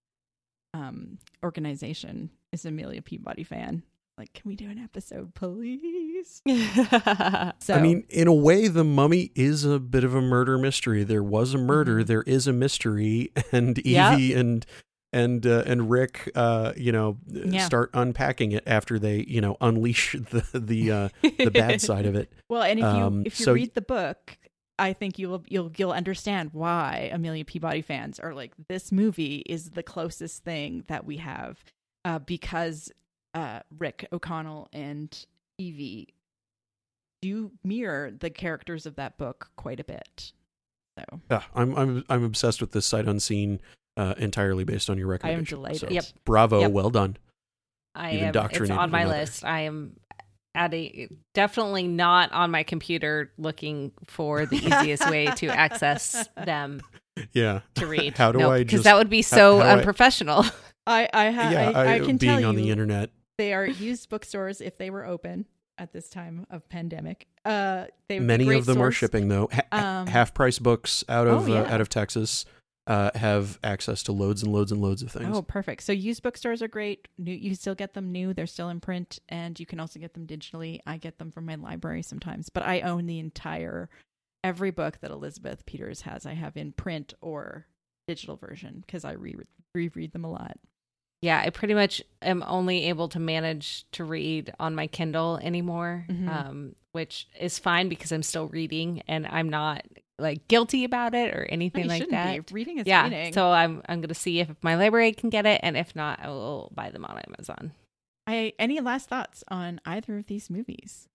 um, organization is Amelia Peabody fan, like, can we do an episode, please? So I mean, in a way, The Mummy is a bit of a murder mystery. There was a murder, Mhm. there is a mystery, and Yep. Evie and and uh, and Rick, uh, you know, Yeah. start unpacking it after they, you know, unleash the the uh, the bad side of it. well, and if you um, if you so- read the book, I think you'll you'll you'll understand why Amelia Peabody fans are like, this movie is the closest thing that we have, uh, because uh, Rick O'Connell and Evie do mirror the characters of that book quite a bit. So Yeah, I'm I'm I'm obsessed with this sight unseen, uh, entirely based on your I am recommendation. delighted. So, Yep. Bravo, Yep. well done. I You've am. It's indoctrinated on my another. list. I am at a definitely not on my computer looking for the easiest way to access them Yeah. to read. How do no, I because just that would be so how I- unprofessional. I I, ha- yeah, I, I I- can being tell on you the internet. they are used bookstores if they were open at this time of pandemic. Uh, they would be Many great of them are source. shipping though. Ha- Um, half price books out of oh, yeah. uh, out of Texas uh, have access to loads and loads and loads of things. Oh, perfect. So used bookstores are great. New, you still get them new. They're still in print, and you can also get them digitally. I get them from my library sometimes, but I own the entire, every book that Elizabeth Peters has, I have in print or digital version because I re- reread them a lot. Yeah, I pretty much am only able to manage to read on my Kindle anymore, Mhm. um, which is fine because I'm still reading and I'm not like guilty about it or anything You like shouldn't that. be. Reading is Yeah, reading. so I'm I'm gonna see if my library can get it, and if not, I will buy them on Amazon. I any last thoughts on either of these movies?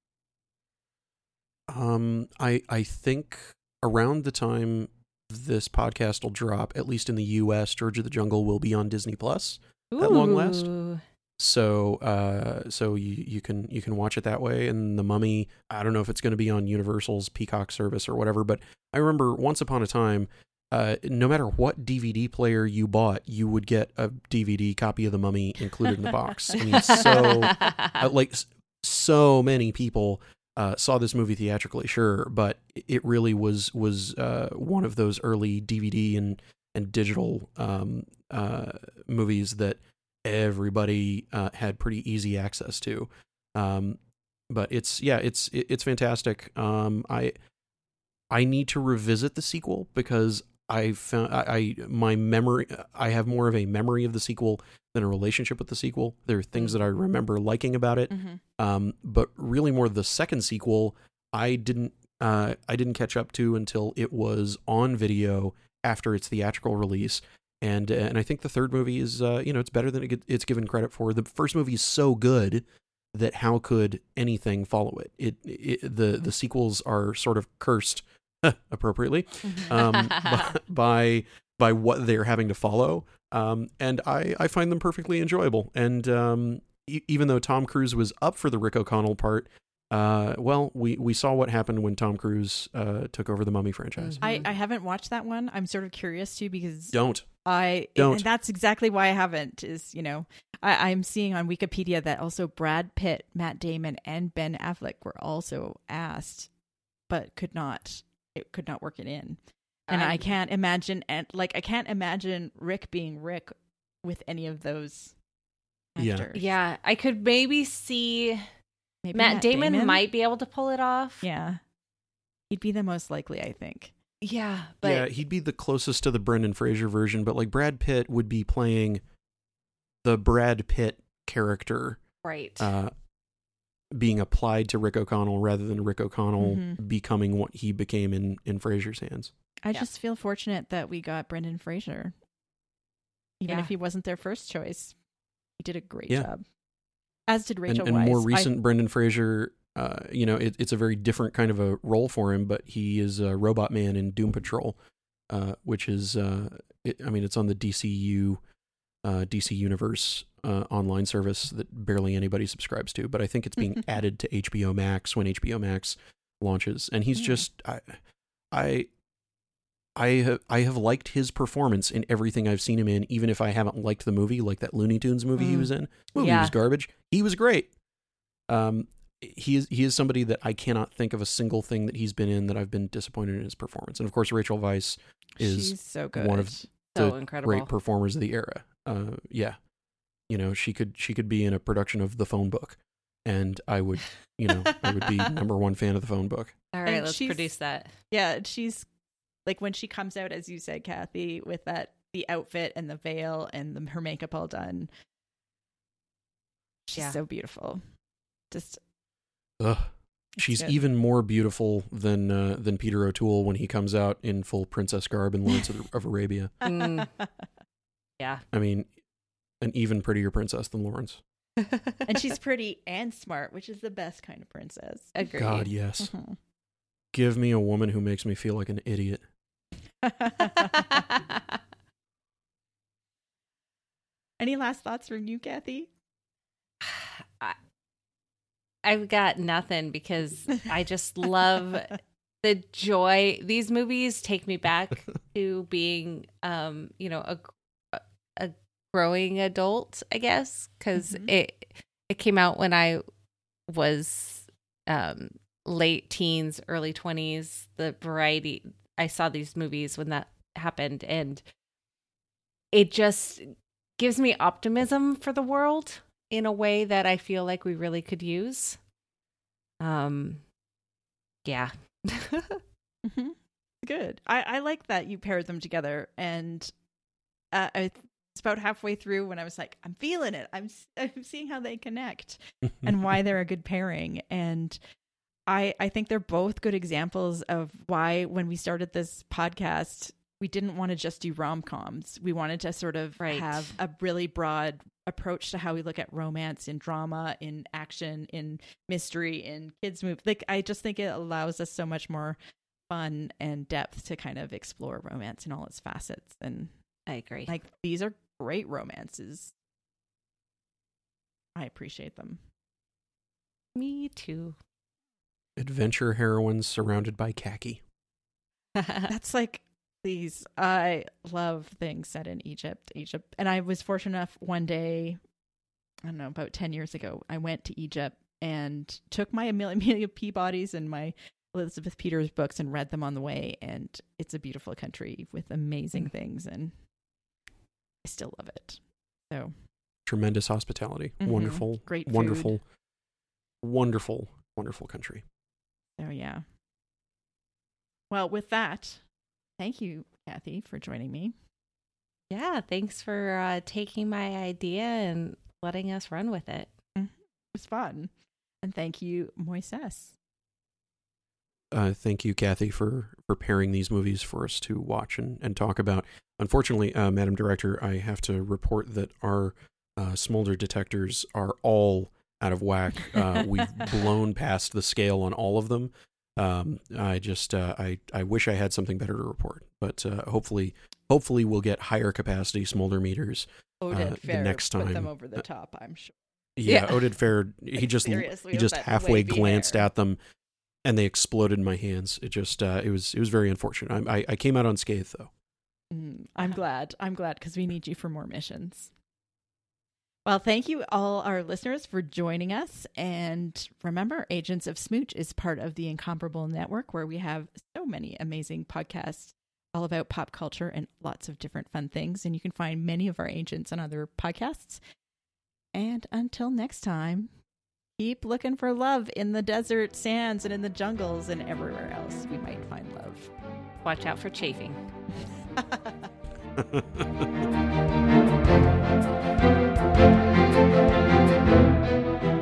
Um, I I think around the time this podcast will drop, at least in the U S, George of the Jungle will be on Disney Plus at long last. Ooh. So uh, so you you can you can watch it that way. And The Mummy, I don't know if it's going to be on Universal's Peacock service or whatever, but I remember once upon a time, uh, no matter what D V D player you bought, you would get a D V D copy of The Mummy included in the box. I mean, so uh, like s- so many people uh, saw this movie theatrically, sure, but it really was was uh, one of those early D V D and and digital um, uh, movies that everybody uh, had pretty easy access to. Um, but it's yeah, it's it, it's fantastic. Um, I I need to revisit the sequel because I found I, I my memory I have more of a memory of the sequel than a relationship with the sequel. There are things that I remember liking about it. Mm-hmm. Um, but really more the second sequel, I didn't uh, I didn't catch up to until it was on video after its theatrical release. And uh, and I think the third movie is uh, you know, it's better than it get, it's given credit for. The first movie is so good that how could anything follow it? It, it the the sequels are sort of cursed appropriately um, by, by by what they're having to follow. Um, and I, I find them perfectly enjoyable. And um, e- even though Tom Cruise was up for the Rick O'Connell part, uh, well, we, we saw what happened when Tom Cruise uh, took over the Mummy franchise. I, I haven't watched that one. I'm sort of curious too because Don't. I Don't. and that's exactly why I haven't. Is you know I, I'm seeing on Wikipedia that also Brad Pitt, Matt Damon, and Ben Affleck were also asked, but could not. It could not work it in. And I I'm- can't imagine, and like I can't imagine Rick being Rick with any of those Yeah. actors. Yeah, I could maybe see Maybe Matt, Damon, might be able to pull it off. Yeah, he'd be the most likely, I think. Yeah, but yeah, he'd be the closest to the Brendan Fraser version, but like Brad Pitt would be playing the Brad Pitt character right. uh, being applied to Rick O'Connell rather than Rick O'Connell Mhm. becoming what he became in, in Fraser's hands. I Yeah. just feel fortunate that we got Brendan Fraser. Even Yeah. if he wasn't their first choice, he did a great Yeah. job. As did And, Rachel and Weisz. more I- recent Brendan Fraser, uh, you know, it, it's a very different kind of a role for him, but he is a Robot Man in Doom Patrol, uh, which is, uh, it, I mean, it's on the D C U, uh, D C Universe uh, online service that barely anybody subscribes to, but I think it's being added to H B O Max when H B O Max launches. And he's Hmm. just, I, I, I have, I have liked his performance in everything I've seen him in, even if I haven't liked the movie, like that Looney Tunes movie mm. he was in. The movie yeah. was garbage. He was great. Um, he is he is somebody that I cannot think of a single thing that he's been in that I've been disappointed in his performance. And of course, Rachel Weisz is She's so good. one of so the incredible. great performers of the era. Uh, yeah, you know, she could she could be in a production of The Phone Book, and I would, you know, I would be number one fan of The Phone Book. All right, And let's produce that. Yeah, she's like when she comes out, as you said, Kathy, with that the outfit and the veil and the, her makeup all done. She's yeah. so beautiful. Just, Ugh. She's good. even more beautiful than uh, than Peter O'Toole when he comes out in full princess garb in Lawrence of, of Arabia. Mm. Yeah, I mean, an even prettier princess than Lawrence. And she's pretty and smart, which is the best kind of princess. Agreed. God, yes. Mm-hmm. Give me a woman who makes me feel like an idiot. Any last thoughts from you, Kathy? I, I've got nothing because I just love the joy. These movies take me back to being, um, you know, a a growing adult, I guess, because mm-hmm. it it came out when I was um, late teens, early twenties. The variety. I saw these movies when that happened, and it just gives me optimism for the world in a way that I feel like we really could use. Um, yeah. Mm-hmm. Good. I, I like that you paired them together, and uh, I, it's about halfway through when I was like, I'm feeling it. I'm I'm seeing how they connect and why they're a good pairing. And I I think they're both good examples of why when we started this podcast, we didn't want to just do rom-coms. We wanted to sort of right. have a really broad approach to how we look at romance in drama, in action, in mystery, in kids' movies. Like, I just think it allows us so much more fun and depth to kind of explore romance in all its facets. And I agree. Like, these are great romances. I appreciate them. Me too. Adventure heroines surrounded by khaki. That's like, please, I love things set in Egypt. Egypt. And I was fortunate enough one day, I don't know, about ten years ago, I went to Egypt and took my Amelia Peabody's and my Elizabeth Peters books and read them on the way. And it's a beautiful country with amazing mm. things. And I still love it. So tremendous hospitality. Mm-hmm. Wonderful. Great food. Wonderful. Wonderful, wonderful country. Oh, yeah. Well, with that, thank you, Kathy, for joining me. Yeah, thanks for uh, taking my idea and letting us run with it. Mm-hmm. It was fun. And thank you, Moises. Uh, thank you, Kathy, for preparing these movies for us to watch and, and talk about. Unfortunately, uh, Madam Director, I have to report that our uh, smolder detectors are all out of whack. Uh, we've blown past the scale on all of them. Um, I just, uh, I, I wish I had something better to report, but uh, hopefully, hopefully we'll get higher capacity smolder meters Oded uh, Fair the next time. Put them over the top, I'm sure. Yeah, Yeah. Oded Fair, he just, Seriously, he just that halfway wavy glanced hair. at them, and they exploded in my hands. It just, uh, it was, it was very unfortunate. I, I, I came out unscathed though. Mm, I'm glad. I'm glad because we need you for more missions. Well, thank you all our listeners for joining us. And remember, Agents of Smooch is part of the Incomparable Network, where we have so many amazing podcasts all about pop culture and lots of different fun things. And you can find many of our agents on other podcasts. And until next time, keep looking for love in the desert sands and in the jungles and everywhere else we might find love. Watch out for chafing. Thank you.